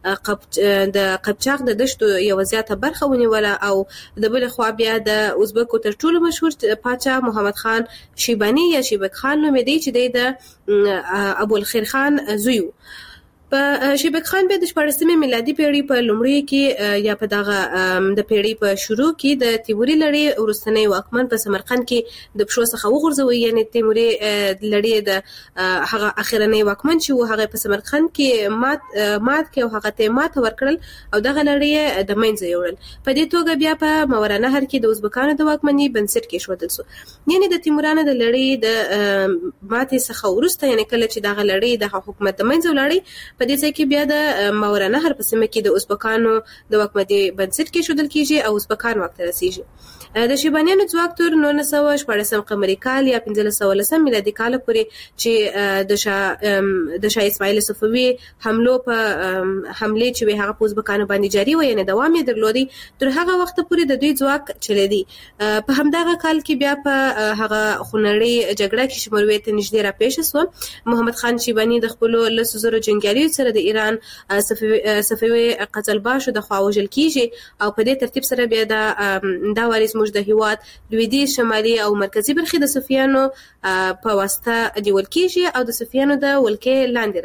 د د قبچاق د دشتو یو زیاته برخه ونیوله او د بل خوا بیا د ازبکو تر ټولو مشهور پاچا محمد خان شیبانی یا شیبک خان نوم دی چې د ابو الخیر خان زوی و. په شیبک خان به د شپږمې میلادي پیړۍ په لومړي کې یا په دغه د پیړۍ په شروع کې د تیموري لړۍ ورستنی واکمن په سمرقند کې د پښو څخه وغورځوي یعنی تیموري لړۍ د هغه اخیرنی واکمن چې هغه په سمرقند کې مات مات کې او هغه ته مات ورکړل او دغه لړۍ د منځ یوړل. په دې توګه بیا په مورانهر کې د ازبکانو د واکمنۍ بنسټ کې شودل سو یعنی د تیمورانو د لړۍ د ماتې څخه ورسته یعنی کله چې دغه لړۍ د حکومت د منځ ولاړی په دې ځای کې بیا د مورانهر په سیمه کې د ازبکانو د واکمنۍ بنسټ کې شودل کیږي او ازبکان واک ته رسیږي. د شیبانیانو ځواک تر نولس سوه شپاړسم قمري کال یا پنځلس سوه لسم میلادي کال پورې چې د شاه د شاه اسماعیل صفوي حملو په حمله چې هغه په ازبکانو باندې جاری و یعنی دوام یې درلودي تر هغه وخت پورې د دوی ځواک چلیدي. په همدغه کال کې بیا په هغه خونړۍ جګړه کې شمروي ته نږدې را پېښ شو. محمد خان شیبانی د خپل لسو زرو جنگیالیو سره د ایران صفوي قزلباشو د خوا وژل کیږي او په دې ترتیب سره بیا د دا وارث موږ د هیواد لویدیځ شمالي او مرکزی برخې د صفویانو په واسطه نیول کیږي او د صفویانو د ولکې لاندې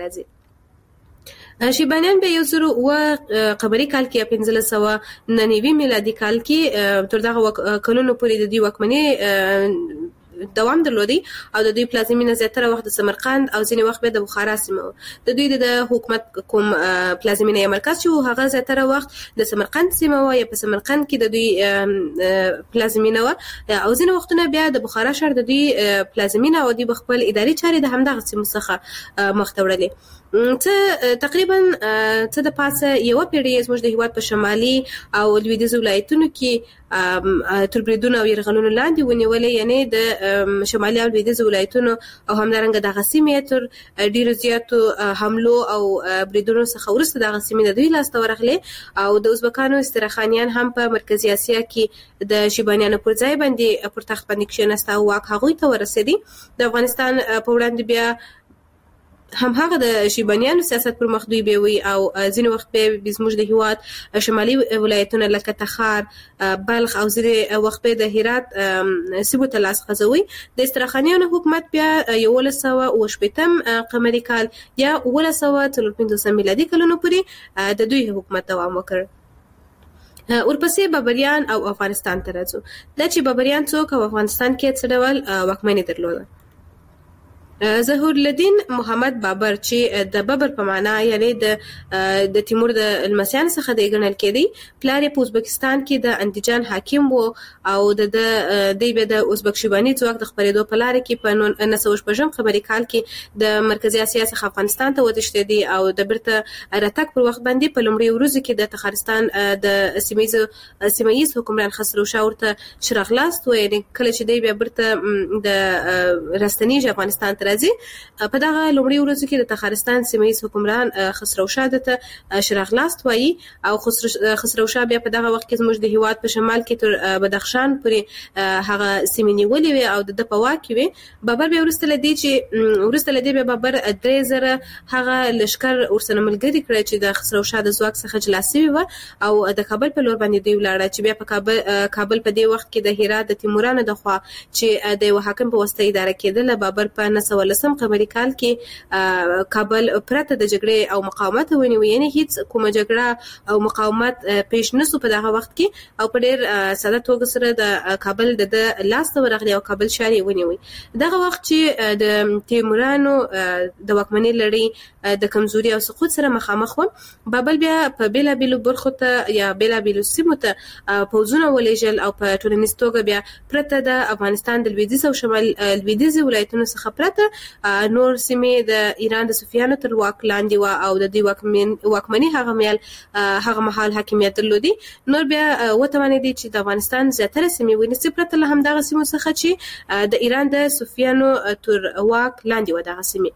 راځي. شیبانیان به یو زرو و قمري کال کې پنځلس سوه نهه نوي میلادي کال کې تر دغه کلونو پورې د دوی واکمنۍ دوام درلودي او د دوی پلازمینه زیاتره وخت د سمرقند او ځینې وخت به د بخارا سیمه د دوی د حکومت کوم پلازمینه یا مرکز چې هغه زیاتره وخت د سمرقند سیمه و یا په سمرقند کې د دوی پلازمینه و او ځینې وختونه بیا د بخارا شهر د دوی پلازمینه او د خپل اداري چارې د همدغه سیمه څخه مخ ته وړلې. څه تقریبا څه د پاسه یو پیړۍ زموږ د هیواد په شمالي او لویدیځ ولایتونو کې تر بریدونو او یرغلونو لاندې ونیولې یعنی د شمالي او لویدیځ ولایتونو او همدارنګه د غسیمې تر ډیرو زیاتو حملو او بریدونو څخه وروسته د غسیمې د دوی لاسته ورغلې او د ازبکانو استراخانیان هم په مرکزی اسیا کې د شیبانیانو پر ځای باندې پر تخت باندې کښېناست او واک هغوی ته ورسېدی. د افغانستان په وړاندې بیا هم هغه د شیبانیانو سیاست پر مخ دوی به وي او ځینې وخت به زموږ د هیواد شمالي ولایتونه لکه تخار بلخ او ځینې وخت به د هرات سیمو ته لاس غځوي. د استراخانیانو حکومت بیا یولس سوه اوه شپېتم قمري کال یا اوولس سوه څلور پنځوسم میلادي کلونو پورې د دوی حکومت دوام وکړ. ورپسې بابریان او افغانستان ته راځو. دا چې بابریان څوک او افغانستان کې څه ډول واکمني درلوده. ظهور الدین محمد بابر چې د بابر په معنا یعنی د د تیمور د لمسیان څخه دی ګڼل کېدی. پلار یې په ازبکستان کې د انډیجان حاکم وو او د د دی د ازبک شیبانی ځواک د خبرېدو په لار کې په نولس سوه شپږم خبري کال کې د مرکزی اسیا څخه افغانستان ته وتښتېد دي او د برته راتګ پر وخت باندې په لومړي ورځو کې د تخارستان د سیمایي سیمایي حکمران خسرو شاه ورته شرغلاست و، یعنی کله چې دی بیا برته د راستنیج افغانستان ته په دغه لومړي ورځو کې د تخارستان سیمایي حکمران خسرو شاه ته شرغلاست وایي او خسرو شاه بیا په دغه وخت کې زموږ د هیواد په شمال کې تر بدخشان پورې هغه سیمې نیولې وي او د په واک کې وي. بابر بیا وروسته لدی چې وروسته لدی بیا بابر درې زره هغه لشکر ورسره ملګري کړ چې د خسرو شاه د ځواک څخه جلا شوی و او د کابل په لور باندې دی ولاړ چې بیا په کابل کابل په دې وخت کې د هرات د تیمورانو د خوا چې د حاکم په واسطه اداره کېدل. بابر په نولس سوه لسم قمري کال کې کابل پرته د جګړې او مقاومت ونیو، یعنی هیڅ کومه جګړه او مقاومت پیش نسو په دغه وخت کې او په ډېر ساده توګه سره د کابل د لاس ته ورغلی او کابل ښار یې ونیوی. دغه وخت چې د تیمورانو د واکمنۍ لړۍ د کمزوري او سقوط سره مخامخ و، بابل بیا په بیلابیلو برخو ته یا بیلابیلو سیمو ته پوځونه ولېږل او په ټولنیز توګه بیا پرته د افغانستان د لویدیځ او شمال لویدیځ ولایتونو څخه پرته نور سیمې د ایران د صفویانو تر واک لاندې و او د دې واکمنۍ هغه مهال هغه مهال حاکمیت درلودي. نور بیا وتوانېدي چې د افغانستان زیاتره سیمې ونیسي پرته له همدغه سیمو څخه چې د ایران د صفویانو تر واک لاندې و دغه سیمې.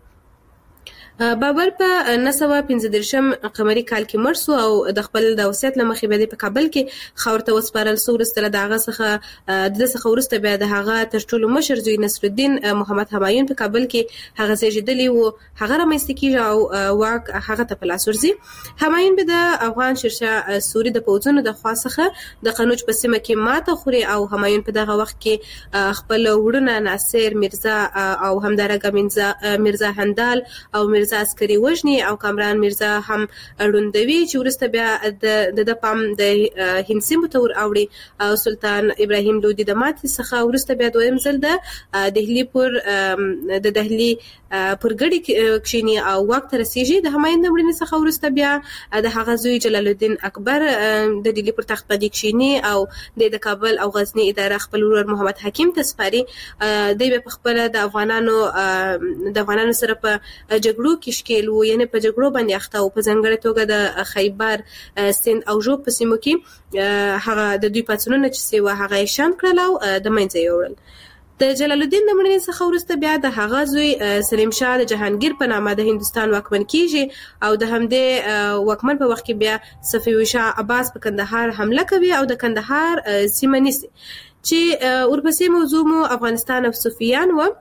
بابر په نولس سوه پنځه دېرشم قمري کال کې مړ شو او د خپل د وصیت له مخې به په کابل کې خاور ته وسپارل شو. وروسته له دغه څخه د څخه وروسته بیا د هغه تر ټولو مشر زوی نصرالدین محمد همایون په کابل کې هغه زیږېدلی و، هغه رامنځته کېږي او واک هغه ته په لاس ورځي. همایون به د افغان شیرشاه سوري د پوځونو د خوا څخه د قنوج په سیمه کې ماته خوري او همایون په دغه وخت کې خپل وروڼه ناصر میرزا او همدارنګه میرزا هندال او میرزا عسکري وژني او کامران میرزا هم روندوي چې وروسته بیا د د پام د هند سیمو ته ور اوړي او سلطان ابراهیم لودي د ماتې څخه وروسته بیا دویم ځل د دهلی پر د دهلی پر ګډي کښینی او وخت رسیږي. د همایون د مړینې څخه وروسته بیا د هغه زوی جلال الدین اکبر د دهلی پر تخت باندې کښینی او د کابل او غزنی اداره خپل ورور محمد حکیم ته سپاري. دوی په خپل د افغانانو د افغانانو سره په جګړو کې شکیل وو، یعنی په جګړو باندې اخته او په ځانګړې توګه د خیبر سند او ژوب په سیمو کې هغه د دوی پاتونونه چې سیوا هغه شان کړل او د منځه یوړل. د جلال الدین د مړینې څخه وروسته بیا د هغه زوی سلیم شاه د جهانگیر په نامه د هندستان واکمن کیږي او د همدې واکمن په وخت کې بیا صفوي شاه عباس په کندهار حمله کوي او د کندهار سیمه نیسي چې ورپسې موضوع مو افغانستان او صفویان و.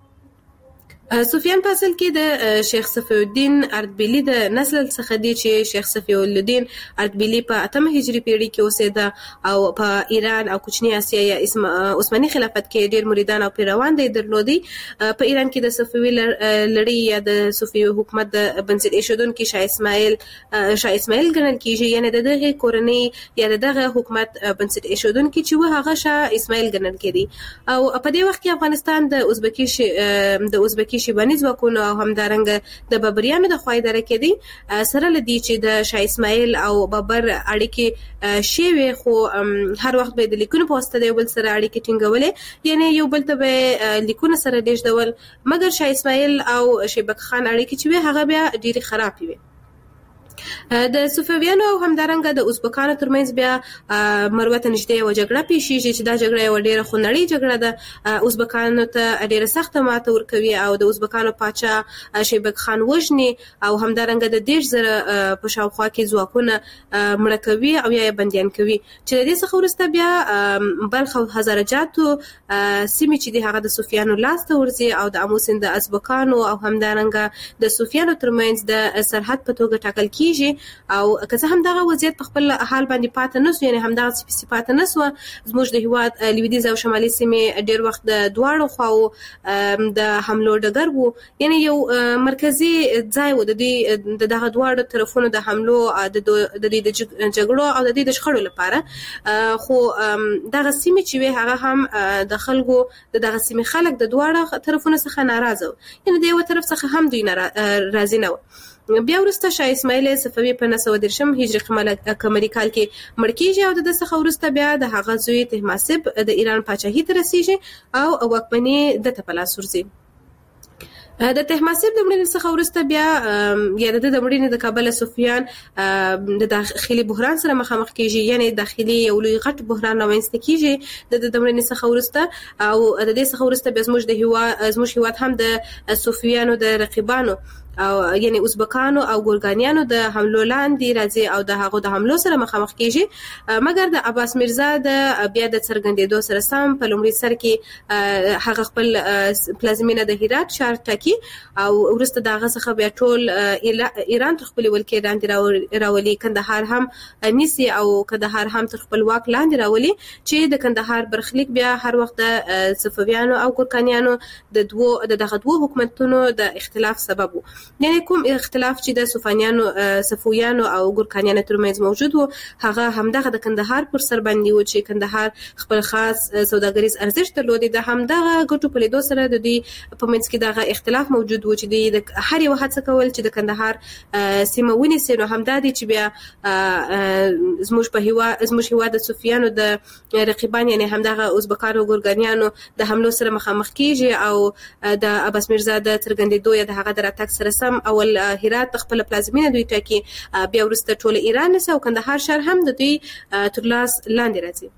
صفیان په اصل کې د شیخ صفی الدین اردبیلی د نسل څخه دی چې شیخ صفی الدین اردبیلی په اتمه هجری پیړۍ کې اوسېده او په ایران او کوچنی اسیا یا عثماني خلافت کې ډېر مریدان او پیروان دی درلودي. په ایران کې د صفوي لړۍ یا د صفوي حکومت د بنسټ ایښودونکي شاه اسماعیل شاه اسماعیل ګڼل کېږي، یعنی د دغه کورنۍ یا دغه حکومت بنسټ ایښودونکي چې و هغه شاه اسماعیل ګڼل کېدی او په دې وخت کې افغانستان د ازبکی د ازبکی شیبانی ځواکونو او همدارنګه د بابریانو د خوا اداره کېدی. سره لدی چې د شاه اسماعیل او بابر اړیکې شوي خو هر وخت به د لیکونو په واسطه د یو بل سره اړیکې ټینګولې، یعنی یو بل ته به لیکونه سره لیږدول، مګر شاه اسماعیل او شیبک خان اړیکې چې وي هغه بیا ډېرې خرابې وي. د صفویانو او همدارنګه د ازبکانو ترمنځ بیا مروته نږدې یوه جګړه پیښیږي چې دا جګړه یوه ډېره خونړۍ جګړه ده. ازبکانو ته ډېره سخته ماته ورکوي او د ازبکانو پاچا شیبک خان وژني او همدارنګه د دېرش زره په شاوخوا کې ځواکونه مړه کوي او یا یې بندیان کوي چې د دې څخه وروسته بیا بلخ او هزارجاتو سیمې چې دي هغه د صفویانو لاس ته ورځي او د امو سیند د ازبکانو او همدارنګه د صفویانو ترمنځ د سرحد په توګه ټاکل کېږي او که څه هم دغه وضعیت په خپل حال باندې پاتې نه سو، یعنی هم دغه سپیسی پاتې نه سو. زموږ د هیواد لویدیځ او شمالي سیمې ډیر وخت د دواړو خواو د حملو ډګر وو، یعنی یو مرکزی ځای و د دې د دغه دواړو طرفونو د حملو د د د جګړو او د دې د شخړو لپاره. خو دغه سیمې چې وی هغه هم د خلکو د دغه سیمې خلک د دواړو طرفونو څخه ناراضه و، یعنی د یو طرف څخه هم دوی راضي نه و. بیا وروسته شاه اسماعیل صفوي په نهه سوه درشم هجري قمري کال کې مړ کیږي او د دې څخه وروسته بیا د هغه زوی طهماسب د ایران پاچاهي ته رسیږي او واکمني د ته په لاس ورځي. د طهماسب د مړینې څخه وروسته بیا یا د د مړینې د کابل سفیان د داخلي بحران سره مخامخ کیږي، یعنی داخلي یو لوی غټ بحران رامنځته کیږي د د مړینې څخه وروسته. او د دې څخه وروسته بیا زموږ د هیواد زموږ هیواد هم د صوفیانو د رقیبانو او یعنی ازبکانو او ګورګانیانو د حملو لاندې راځي او د هغه د حملو سره مخامخ کیږي. مګر د عباس میرزا د بیا د څرګندېدو سره سم په لومړي سر کې هغه خپل پلازمینه د هرات ښار ټاکي او وروسته دغه څخه بیا ټول ایران تر خپل ولکې لاندې راولي، کندهار هم نیسي او کندهار هم تر خپل واک لاندې راولي، چې د کندهار برخلیک بیا هر وخت د صفویانو او ګورکانیانو د دوو د دغه دوو حکومتونو د اختلاف سبب وو. یعنی کوم اختلاف چې د صفویانو صفویانو او ګورکانیانو ترمنځ موجود وو هغه همدغه د کندهار پر سر باندې و، چې کندهار خپل خاص سوداګریز ارزښت درلود. د همدغه ګټو په لیدو سره د دې په منځ کې دغه اختلاف موجود و چې د هر یو هڅه کول چې د کندهار سیمه ونیسي. نو همدا دي چې بیا زموږ په هیواد زموږ هیواد د صوفیانو د رقیبان یعنی همدغه ازبکانو او ګورګانیانو د حملو سره مخامخ کیږي او د عباس میرزا د څرګندېدو یا د هغه د راتګ سره سم اول هرات خپل پلازمینه دوی ټاکي، بیا وروسته ټول ایران نس او کندهار شهر هم د دوی تر لاس لاندې راځي.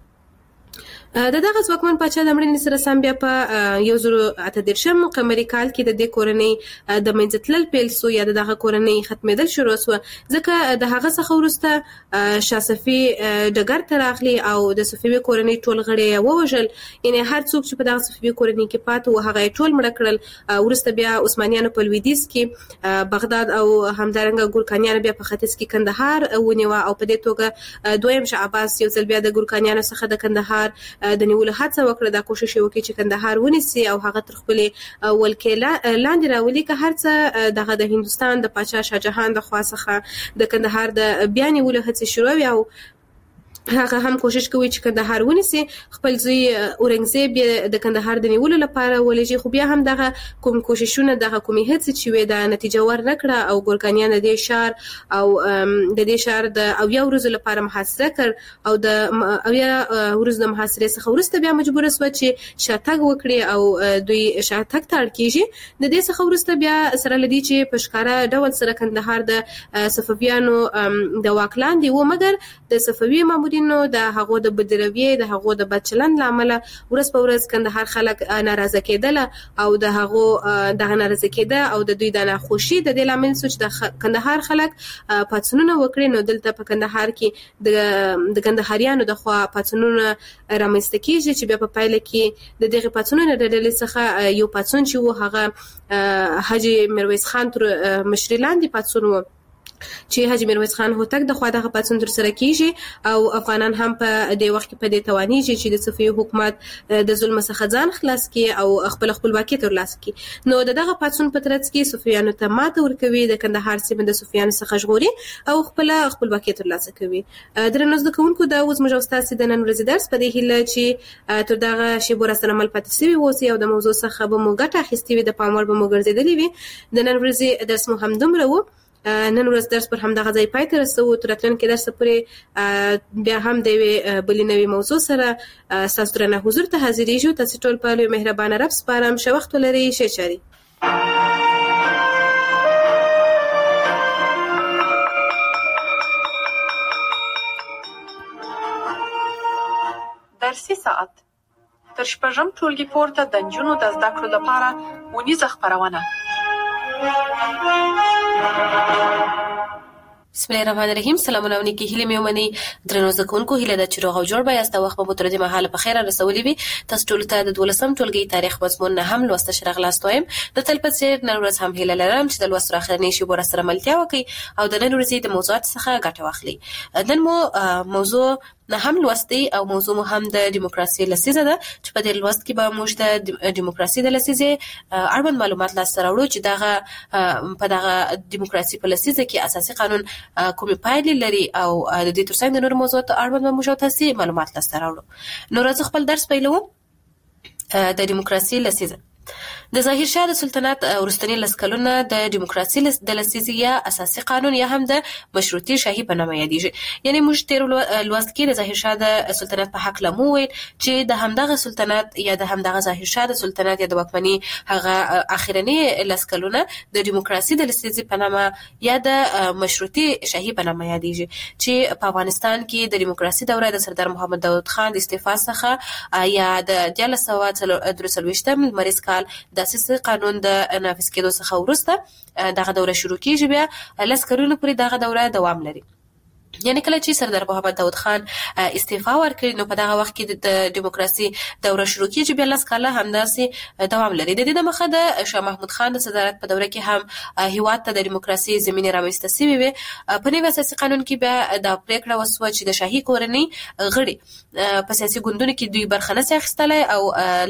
د دغه ځواکمن پاچا د مړینې سره سم بیا په یو زر اته دېرشم قمري کال کې د دې کورنۍ د منځ تلل پیل سو یا دغه کورنۍ ختمېدل شروع سو، ځکه د هغه څخه وروسته شاه صفي ډګر ته راغلی او د صفوي کورنۍ ټول غړي ووژل. یعنی هر څوک چې په دغه صفوي کورنۍ کې پاتې و هغه ټول مړه کړل. وروسته بیا عثمانیانو په لویدیځ کې بغداد او همدارنګه ګورکانیانو بیا په ختیځ کې کندهار ونیوه او په دې توګه دویم شاه عباس یو ځل بیا د ګورکانیانو څخه د کندهار د نیولو هڅه وکړه، دا کوشش وکړي چې کندهار ونیسي او هغه تر خپل ولکې لاندې راولي، که هر څه دغه د هندستان د پاچا شاه جهان د خوا څخه د کندهار د بیا نیولو هڅې شروع وي او هغه هم کوشش کوي چې کندهار ونیسي. خپل زوی اورنګزیب د کندهار د نیولو لپاره ولېږي، خو بیا هم دغه کوم کوششونه دغه کومې هڅې چې وې د نتیجه ور نه کړه او ګورکانیان د دې شهر او د دې شهر د اویا ورځو لپاره محاصره کړ او د اویا ورځو د محاصرې څخه وروسته بیا مجبور شو چې شاتګ وکړي او دوی شاتګ ته اړ کیږي. د دې څخه وروسته بیا سره لدی چې په ښکارا ډول سره کندهار د صفویانو د واک لاندې و، مګر د صفوي مامورین نو د هغو د بدرویه د هغو د بچلند لامل ورځ په ورځ کندهار خلک ناراضه کېدل او د هغو د ناراضه کېده او د دوی د ناخوشي د دې لامل سوچ د کندهار خلک پاتسونونه وکړي. نو دلته په کندهار کې د د کندهاریانو د خوا پاتسونونه رامنځته کیږي چې بیا په پایله کې د دغه پاتسونونو د ډلې څخه یو پاتسون چې و هغه حاجی میرویس خان تر مشري لاندې پاتسون و چې حاجی میرویس خان هوتک د خوا دغه پاتسون تر سره کیږي او افغانان هم په دې وخت کې په دې توانیږي چې د صفوي حکومت د ظلم څخه ځان خلاص کړي او خپل خپلواکي ترلاسه کړي. نو دغه پاتسون په ترڅ کې صفویانو ته ماته ورکوي، د کندهار سیمه د صفویانو څخه ژغوري او خپل خپلواکي ترلاسه کوي. درنو زده کوونکو دا اوس موږ تاسو د نن ورځې درس په دې هیله چې تر دغه شی بور سره مل پاتې سوي اوسي او د موضوع څخه به مو ګټه اخیستې وي، د پاموړ به مو ګرځېدلې وي. د نن ورځې درس مو هم دومره و. نن ورځ درس پر همدغه ځای پای ته رسو. تر راتلونکي درس پورې بیا هم د بلې نوې موضوع سره ستاسو درنه حضور ته حاضرېږو. تاسو ټول په لوی مهربانه رب سپارم. ښه وخت ولرئ. ښه چاري. درسي ساعت تر شپږم ټولګي پورته د نجونو د زده کړو لپاره ونیزه خپرونه. بسم الله الرحمن الرحیم. سلامونه ونیکی هیله مې ومني درنو زکونکو هیله د چروغ او جوړ بیا است وخت په مترجمه حاله په خیره رسولې وي. تاسو ټول ته د دولسم ټولګي تاریخ مضمون نه هم لوست شرغ لاستویم د تلپسیر نن ورځ هم هیله لرم چې د لوست راخرنی شي ور سره ملتیا وکي او د نن ورځې د موضوعات څخه ګټه واخلي. نن مو موضوع نه هم لوستي او موضوع مو هم د دیموکراسي لسیزه ده چې په دې لوست کې به موږ د دیموکراسي د لسیزه اړوند معلومات لاسته راوړو چې دغه په دغه دیموکراسي په لسیزه کې اساسي قانون کومې پایلې لري او د دې ترڅنګ د نور موضوعات اړوند موږ تاسو معلومات لاسته راوړو. نو راځو خپل درس پیلوو. د دیموکراسي لسیزه د ظاهر شاه د سلطنت ورستنی لسکلونه د دیموکراسي د لسیزې یا اساسي قانون یا هم د مشروطي شاهي په نامه یادېږي. یعنی موږ تیر لوست کې د ظاهر شاه د سلطنت په حق لمو ویل چې د همدغه سلطنت یا د همدغه ظاهر شاه د سلطنت یا د واکمنۍ هغه اخرنی لسکلونه د دیموکراسي د لسیزې په نامه یا د مشروطي شاهي په نامه یادېږي چې په افغانستان کې د دیموکراسي دوره د سردار محمد داود خان د استعفا څخه یا د دیارلس سوه درې څلوېښتم لمریز کال د اساسي قانون د نافذ کېدو څخه وروسته دغه دوره شروع کیږي. بیا لس کلونو پورې دغه دوره دوام لري. یعنی کله چې سردار محمد داود خان استعفا ورکړي نو په دغه وخت کې د دیموکراسي دوره شروع کیږي. بیا لس کاله همداسې دوام لري. د دې د مخه د شاه محمود خان د صدارت په دوره کې هم هیواد ته د دیموکراسي زمینه رامنځته شوې وي. په نوي اساسي قانون کې بیا د پریکړه وسوه چې د شاهي کورنۍ غړي په سیاسي ګوندونو کې دوی برخه نه اخیستلای او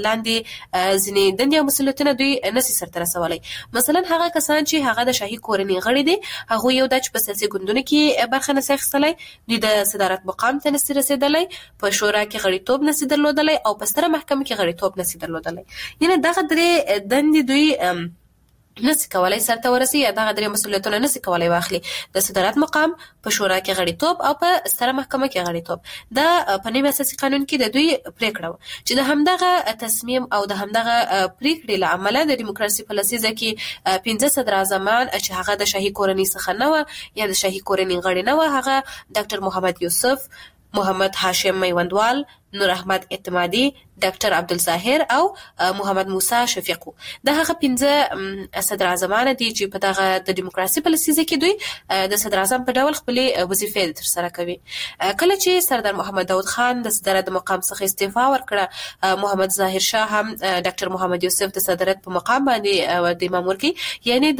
لاندې ځینې دندې او مسؤلیتونه دوی نشي سرته رسولای. مثلا هغه کسان چې هغه د شاهي کورنۍ غړي دي هغه یو د په سیاسي ګوندونو کې برخه نه اخیستلای دوی د صدارت مقام ته نشي رسیدلای، په شورا کې غړیتوب نشي درلودلای او په ستره محکمه کې غړیتوب نشي درلودلای. یعنی دغه درې دندې دوی نسی کولای سرته ورسي یا دغه درې مسؤلیتونه نسی کولای واخلي. د صدارت مقام، په شورا کې غړیتوب او په ستره محکمه کې غړیتوب. دا په نوي اساسي قانون کې د دوی پریکړه و چې د همدغه تصمیم او د همدغه پریکړې له امله د دیموکراسي په لسیزه کې پنځه صدراعظمان چې هغه د شاهي کورنۍ څخه نه و یا د شاهي کورنۍ غړي نه و، هغه ډاکټر محمد یوسف، محمد هاشم میوندوال، نور احمد اعتمادي، ډاکټر عبدالظاهر او محمد موسی شفیق. دا هغه پنځه صدراعظمان دي چې په دغه د دیموکراسي په لسیزه کې دوی د صدراعظم په ډول خپل وظیفې ترسره کوي. کله چې سردار محمد داود خان د صدارت مقام څخه استعفا ورکړه، محمد ظاهر شاه هم ډاکټر محمد یوسف د صدارت په مقام باندې د مامور کې، یعنی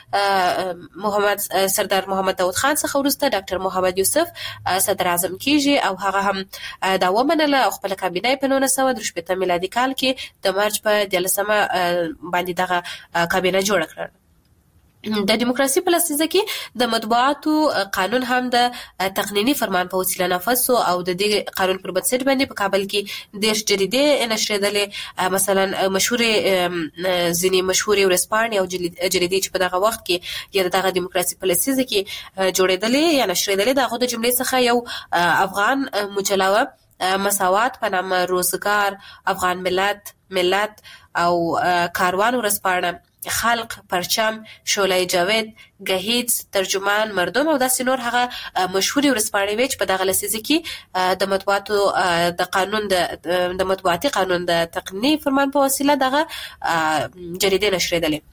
د محمد سردار محمد داود خان څخه وروسته ډاکټر محمد یوسف صدراعظم کیږي او هغه هم دا ومنله او خپل کابینه په نولس سوه درې شپېته میلادي کال کې د مارچ په دیارلسمه باندې دغه کابینه جوړه کړه. د دیموکراسي په لسیزه کې د مطبوعاتو قانون هم د تقنینی فرمان په وسیله نافذ شو او د دې قانون پر بنسټ باندې په کابل کې د جریدې نشریدلې، مثلا مشهور ځینې مشهورې ورځپاڼې او جریدې چې په دغه وخت کې یا دغه دیموکراسي په لسیزه کې جوړېدلې یا نشریدلې، دغه د جملې څخه یو افغان مجله، مساوات په نامه، روزګار، افغان ملت، ملت او کاروان ورځپاڼه، خلق، پرچم، شعله جاوید، گهیز، ترجمان، مردم او داسې نور هغه مشهوري ورځپاڼې وې چې په دغه لسیزه کې د مطبوعاتو د قانون د مطبوعاتي قانون د تقنیني فرمان په وسیله دغه جریدې نشریدلې.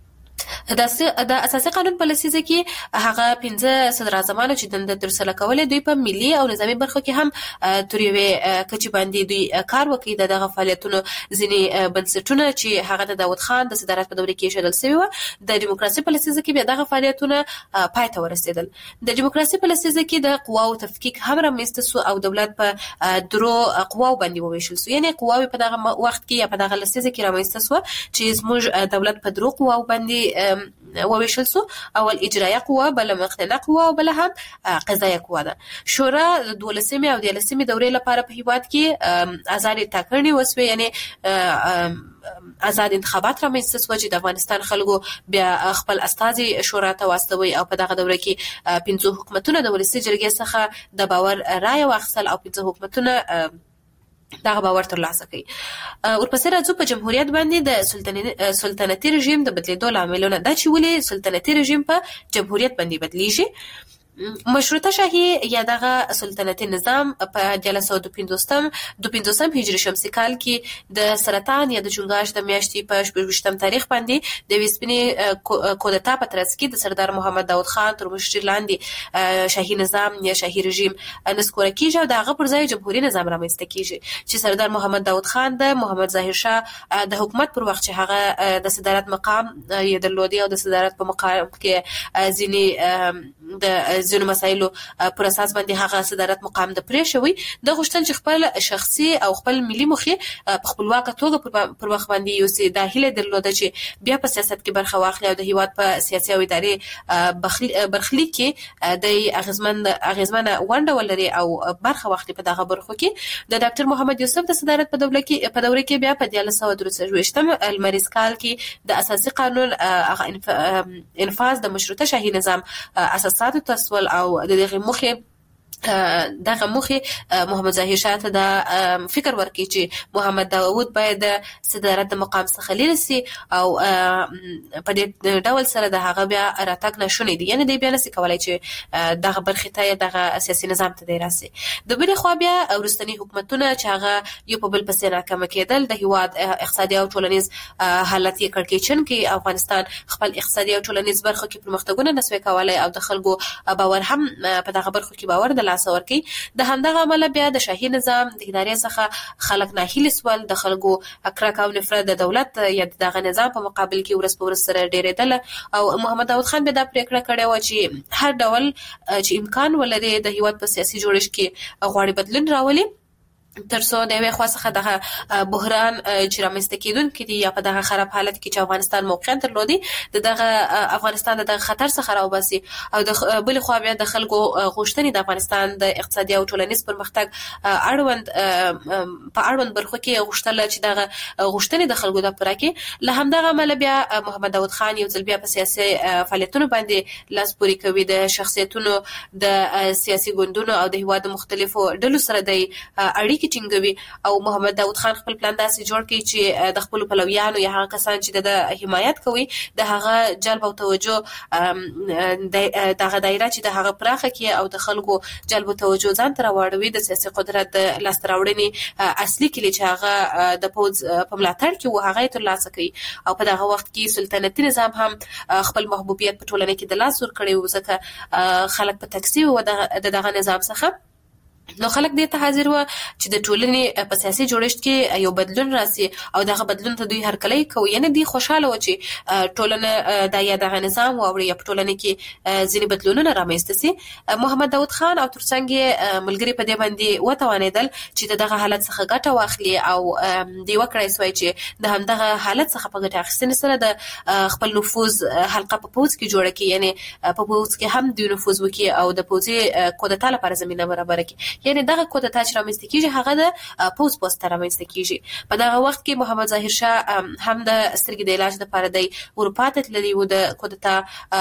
د اساسي قانون په لسیزه کې هغه پنځه صدراعظمانو چې دنده ترسره کولې دوی په ملي او نظامي برخو کې هم تر یوې کچې باندې دوی کار وکړي. د دغه فعالیتونو ځینې بنسټونه چې هغه د داود خان د صدارت په دوره کې ایښودل سوي وو، د دیموکراسي په لسیزه کې بیا دغه فعالیتونه پای ته ورسېدل. د دیموکراسي په لسیزه کې د قواو تفکیک هم رامنځته سو او دولت په درو قواو باندې وویشل سو. یعنی قواوې په دغه وخت کې یا په دغه لسیزه کې رامنځته سو چې زموږ دولت په درو قواو باندې وویشل سو. اول اجرایه قوه، بل مقننه قوه او بل هم قضایه قوه ده. شورا د دولسمې او دیارلسمې دورې لپاره په هیواد کې آزاد ټاکنې وسوې، یعنی آزاد انتخابات رامنځته شو چې د افغانستان خلکو بیا خپل استازي شورا ته واستوي او په دغه دوره کې پنځه حکومتونه د ولسي جرګې څخه د باور رایه واخیستل او پنځه حکومتونه دغه باور ترلاسه کوي. ورپسې راځو په جمهوریت باندې د سلطنتي رژیم د بدلیدو لاملونه. دا چې ولې سلطنتي رژیم په جمهوریت باندې بدلیږي، مشروطه شاهي یا دغه سلطنتي نظام په دیارلس سوه دوه پنځوسم دوه پنځوسم هجري شمسي کال کې د سرطان یا د چنګاش د میاشتې په شپږویشتم تاریخ باندې د وسپنې کودتا په ترڅ کې د سردار محمد داود خان تر مشرۍ لاندې شاهي نظام یا شاهي رژیم نسکوره کیږي او دغه پر ځای جمهوریت نظام رامنځته کیږي چې سردار محمد داود خان د محمد ظاهر شاه د حکومت پر وخت چې هغه د صدارت مقام یې درلودي او د صدارت په مقام کې ځینې د ځینو مسایلو پر اساس باندې هغه صدارت مقام د پرې شوی د غوښتل چې خپل شخصي او خپل ملي مخې په خپلواکه توګه پر وخت باندې یو سي داخله درلوده چې بیا په سیاست کې برخه واخلي او د هیواد په سیاسي او اداري برخلیک کې د اغیزمن اغیزمنه ونډه ولري او برخه واخلي په دغه برخو کې د ډاکټر محمد یوسف د صدارت په دوره کې په دوره کې بیا په دیارلس سوه درې څلوېښتم المریز کال کې د اساسي قانون انفاذ د مشروطه شاهي نظام اساسات تسول او د دغه مخه دغه مخه محمد ظاهر شاه ته د فکر ورکړي چې محمد داوود باید د صدارت د مقام څخه لري سي او په دې ډول سره د هغه بیا راتګ نشونی دی یعنی دی بیا نسي کولای چې دغه برخه ته دغه سیاسي نظام ته دی راسي د بل خو بیا ورستنی حکومتونه چې هغه یو په بل پسې ناکام کېدل د هیواد اقتصادي او ټولنیز حالت یې کړکېچن کې افغانستان خپل اقتصادي او ټولنیز برخه کې پرمختګونه نسوي کولای او د خلکو باور هم په دغه برخه کې باور د لاس ورکی د همدغه عمل بیا د شاهي نظام د ادارې څخه خلک ناهیلي سول د خلکو اکرک او نفرت د دولت یا دغه نظام په مقابل کې ورس په ورس سره ډېرېدل او محمد داود خان به دا پریکړه کړې و چې هر ډول چې امکان ولري د هیواد په سیاسي جوړښت کې غواړي بدلون راولي ترڅو د یوې خوا څخه دغه بحران چې رامنځته کېدونکی دی یا په دغه خراب حالت کې چې افغانستان موقعیت درلودي د دغه افغانستان دغه خطر څخه راوباسي او د بل خوا بیا د خلکو غوښتنې د افغانستان د اقتصادي او ټولنیز پرمختګ اړوند په اړوند برخو کې غوښتل چې دغه غوښتنې د خلکو د پوره کې له همدغه عمل بیا محمد داود خان یو ځل بیا په سیاسي فعالیتونو باندې لاس پورې کوي د شخصیتونو د سیاسي ګوندونو او د هیواد مختلفو ډلو سره د اړیکې کې ټینګوي او محمد داود خان خپل پلان داسې جوړ کړي چې د خپل پلویانو یا هغه کسان چې د حمایت کوي د هغه جلب او توجه دغه دایره چې د هغه پراخه کې او د خلکو جلب او توجه ځان تر واړوي د سیاسي قدرت لاس راوړنې اصلي کلی چې هغه د پوز په ملاتړ کې و هغه تر لاسه کوي او په دغه وخت کې سلطنتي نظام هم خپل محبوبیت په ټولنه کې د لاس ور کړی و ځکه خلک په تکسي و د دغه نظام څخه نو خلک دې ته حاضر و چې د ټولنې په سیاسي جوړښت کې یو بدلون راسي او دغه بدلون ته دوی هرکلی کوي یعنی دوی خوشاله و چې ټولنه د یا دغه نظام واوړي یا په ټولنه کې ځینې بدلونونه رامنځته سي محمد داود خان او ترڅنګ ملګری په دې باندې وتوانېدل چې دغه حالت څخه ګټه واخلي او دی وکړای سوی چې د همدغه حالت څخه په ګټه اخیستنې سره د خپل نفوذ حلقه په پوز کې جوړه کړي یعنی په پوز کې هم دوی نفوذ وکړي او د پوزي کودتا لپاره زمينه برابر کړي یعنی دغه کودتا چې رامنځته کیږي هغه د پوز پوسټ رامنځته کیږي په دغه وخت کې محمد ظاهر شاه هم د سترګې د علاج لپاره د اروپا ته تللی و د کودتا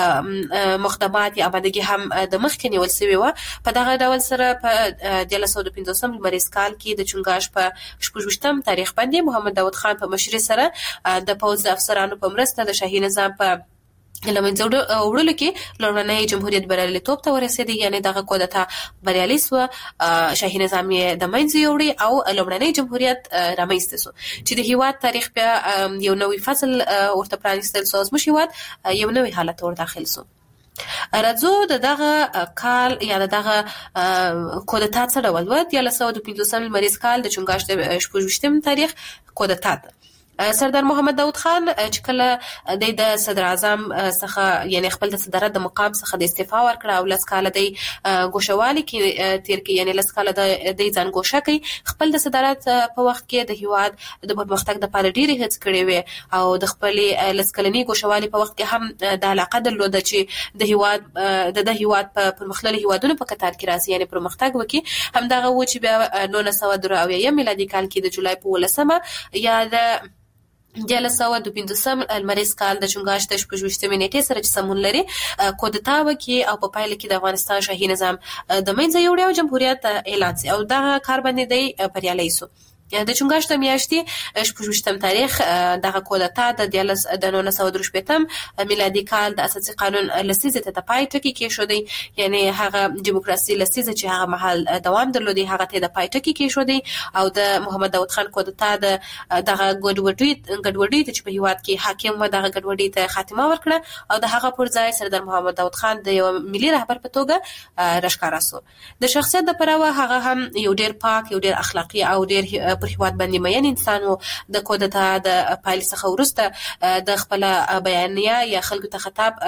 مقدمات یا آمادګي هم د مخکې نیول شوی و په دغه ډول سره په دیارلس سوه پنځوسم لمریز کال کې د چنګاش په شپږویشتم تاریخ باندې محمد داود خان په مشرۍ سره د پوز د افسرانو په مرسته د شاهي نظام په لمنځه وړلو کې لومړنی جمهوریت بریالیتوب ته ورسېدی یعنی دغه کودتا بریالي سوه شاهي نظام یې د منځه یوړی او لومړنی جمهوریت رامنځته سو چې د هیواد تاریخ بیا یو نوی فصل ورته پرانیستل سو زموږ هیواد یو نوی حالت ور داخل سو راځو د دغه کال یا دغه کودتا څه ډول و دیارلس سوه دوه پنځوسم لمریز کال د چنګاش د شپږویشتم تاریخ کودتا سردار محمد داود خان چې کله د صدر اعظم څخه یعنی خپل د صدارت د مقام څخه د استعفا ورکړه او لس کاله د ګوښوالي کې تیر کې یعنی لس کاله د ځان ګوښه کوي خپل د صدارت په وخت کې د هیواد د پرمختګ د لپاره ډېرې هڅې کړې وې او د خپل لس کلنی ګوښوالي په وخت کې هم د علاقه درلوده چې د هیواد د د هیواد په پرمختللي هیوادونو په کتار کې راځي یعنی پرمختګ وکړي همدغه و چې بیا نولس سوه درې اویا میلادي کال کې د جولای په ولسمه یا د دیارلس سوه دوه پنځوسم لمریز کال د چنګاش د شپږویشتمې نیټې سره چې سمون لري کودتا وکړي او په پایله کې د افغانستان شاهي نظام د منځه یوړی او جمهوریت اعلان شي او دغه کار باندې دی بریالی سو د چونګښ د میاشتې شپږم تاریخ دغه کودتا د نولس سوه درې شپېتم میلادي کال د اساسي قانون لسیزه ته د پای ټکی کېښودی، یعنی هغه دیموکراسي لسیزه چې هغه مهال دوام درلودي هغه ته د پای ټکی کېښودی او د محمد داود خان کودتا د دغه ګډوډي ګډوډي چې په هیواد کې حاکم و دغه ګډوډي ته خاتمه ورکړه او د هغه پر ځای سردار محمد داود خان د یو ملي رهبر په توګه راښکاره سو. د شخصیت د پلوه هغه هم یو ډیر پاک، یو ډیر اخلاقی او ډیر پر هیواد باندې مین انسان و. د کودتا د پایل څخه وروسته د خپل بیانیه یا خلکو ته خطاب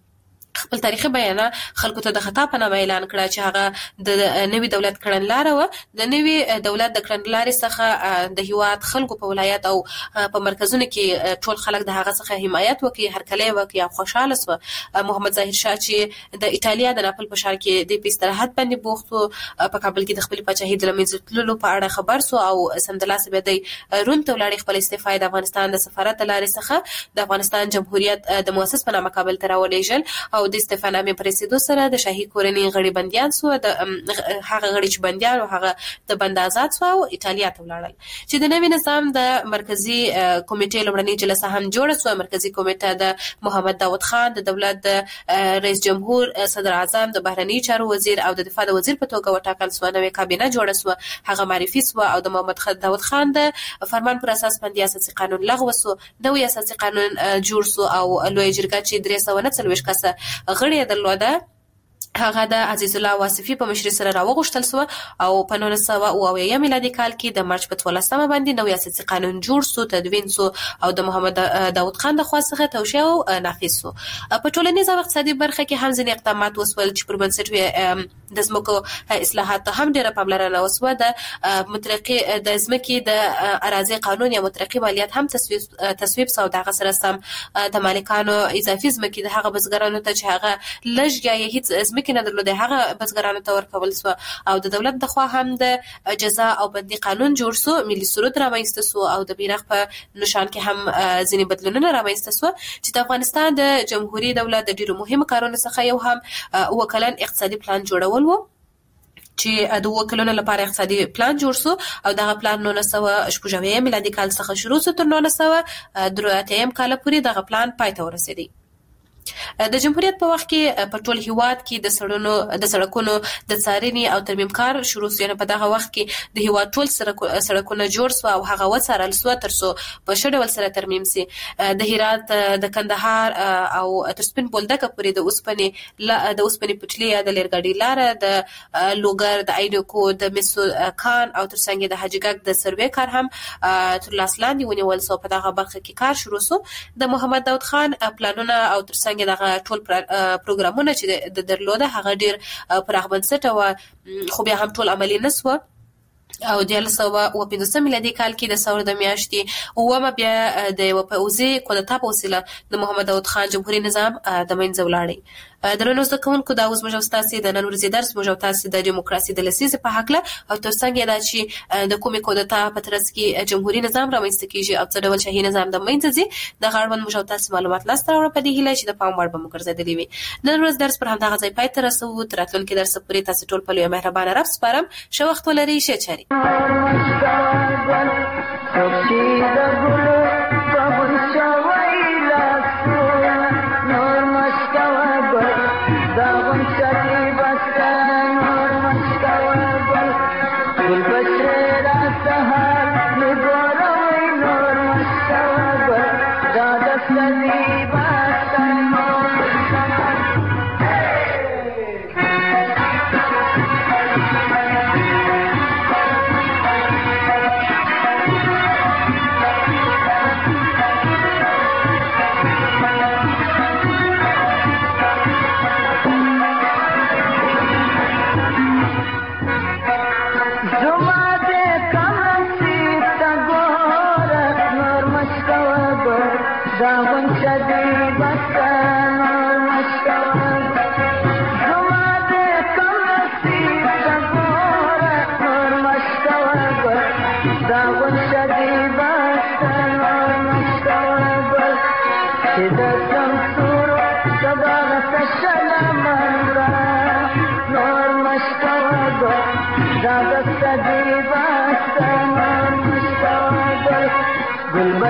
خپل تاریخي بیانه خلکو ته د خطاب په نامه اعلان کړه چې هغه د نوي دولت کړنلاره و. د نوي دولت د کړنلارې څخه د هیواد خلکو په ولایت او په مرکزونو کې ټول خلک د هغه څخه حمایت وکړي، هرکلی وکړي او خوشاله سو. محمد ظاهر شاه چې د ایټالیا د ناپل په ښار کې د استراحت باندې بوخت و، په کابل کې د خپل پاچاهۍ د لمنځه تللو په اړه خبر سو او سمدلاسه به د روم ته ولاړ خپل استعفا د افغانستان د سفارت لارې څخه د افغانستان جمهوریت د مؤسس په نامه کابل ته راولېږل او د استعفانامې پر رسیدو سره د شاهي کورنۍ غړي بنديان سو. د هغه غړي چې بنديان او هغه د بند آزاد سو او ایټالیا ته ولاړل. چې د نوي نظام د مرکزی کمیټې لومړنۍ جلسه هم جوړه سو. مرکزی کمیټه د محمد داود خان د دولت د رئیس جمهور، صدر اعظم، د بهرنی چارو وزیر او د دفاع د وزیر په توګه وټاکل سو. نوې کابینه جوړه سو، هغه معرفي سو او د محمد داود خان د فرمان پر اساس باندې اساسي قانون لغوه سو. د وی اساسي قانون جوړ سو او لوی جرګه چې درې سوه نه څلوېښت کسه غړي درلوده هغه د عزیز الله واصفي په مشرۍ سره راوغوښتل سو او په نولس سوه اوه اویا میلادي کال کې د مارچ په څوارلسمه باندې نوی اساسي قانون جوړ سو، تدوین سو او د محمد داود خان د خوا څخه توشیح او نافذ سو. په ټولنیز او اقتصادي برخه کې هم ځینې اقدامات وسول چې پر بنسټ د ځمکو اصلاحات هم ډېره پاملرنه وسوه. د مطلقي د ځمکې د اراضي قانون یا مطلقي مالیات هم تصویب تصویب سو. دغه سره سم د مالکانو اضافي ځمکې د هغه بزګرانو ته چې هغه لږ یا هیڅ ځمکې نه درلوده هغه بزګرانو ته ورکول سو او د دولت د خوا هم د جزا او بندي قانون جوړ سو. ملي سرود رامنځته سو او د بیرغ په نشان کې هم ځینې بدلونونه رامنځته سو چې د افغانستان د جمهوریت دولت د ډیرو مهمو کارونو څخه یو هم اوه کلن اقتصادي پلان جوړول و چې د اوه کلونو لپاره اقتصادي پلان جوړ سو او دغه پلان نولس سوه شپږ اویا میلادي کال څخه شروع سو تر نولس سوه درې اتیا کال پورې دغه پلان پای ته ورسېدی. د جمهوریت په وخت کې په ټول هیواد کې د سړونو د سړکونو د څارنې او ترمیم کار شروع شو. په دغه وخت کې د هیواد ټول سړکونه جوړ سو او هغه وڅارل سو ترڅو په ښه ډول سره ترمیم سي. د هرات، د کندهار او تر سپین بولدکه پورې د اوسپنې د اوسپنې پټلۍ یا د لرګاډي لاره، د لوګر، د ايډوکو، د مسو کان او ترڅنګ د حاجیګک د سروې کار هم تر لاس لاندې ونیول سو. په دغه برخه کې کار شروع سو. د محمد داود خان پلانونه او ترڅنګ دغه ټول پروګرامونه چې د درلوده هغه ډیر پراخ بنسټه و خو بیا هم ټول عملي نسوه او د نولس سوه اوه پنځوسم میلادي کال کې د ثور د میاشتې اوومه بیا د یوه پوځي کودتا په وسیله د محمد داود خان جمهوري نظام د منځه ولاړی. درنو زده کوونکو دا اوس موږ ستاسې د نن ورځې درس موږ تاسې د دیموکراسي د لسیزې په هکله او ترڅنګ دا چې د کومې کودتا په ترڅ کې جمهوري نظام رامنځته کیږي او څه ډول شاهي نظام د منځه ځي دغه اړوند موږ تاسې معلومات لاسته راوړو په دې هیله چې د پام وړ به مو ګرځېدلي وي. نن ورځ درس پر همدغه ځای پای ته رسوو. تر راتلونکي درس پورې تاسې ټول په لویه مهربانه رب سپارم. ښه وخت ولرئ. ښه چارې.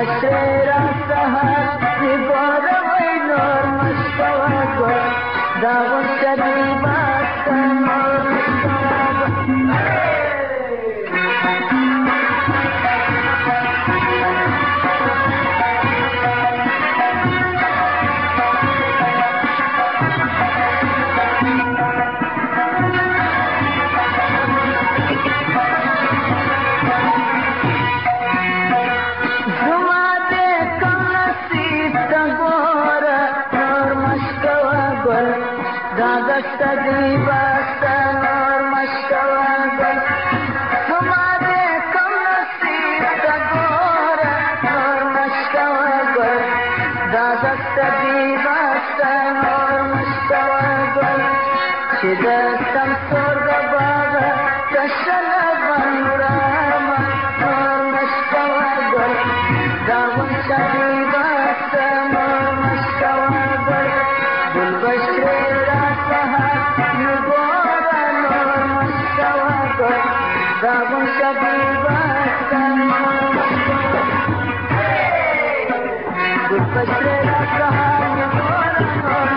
Good for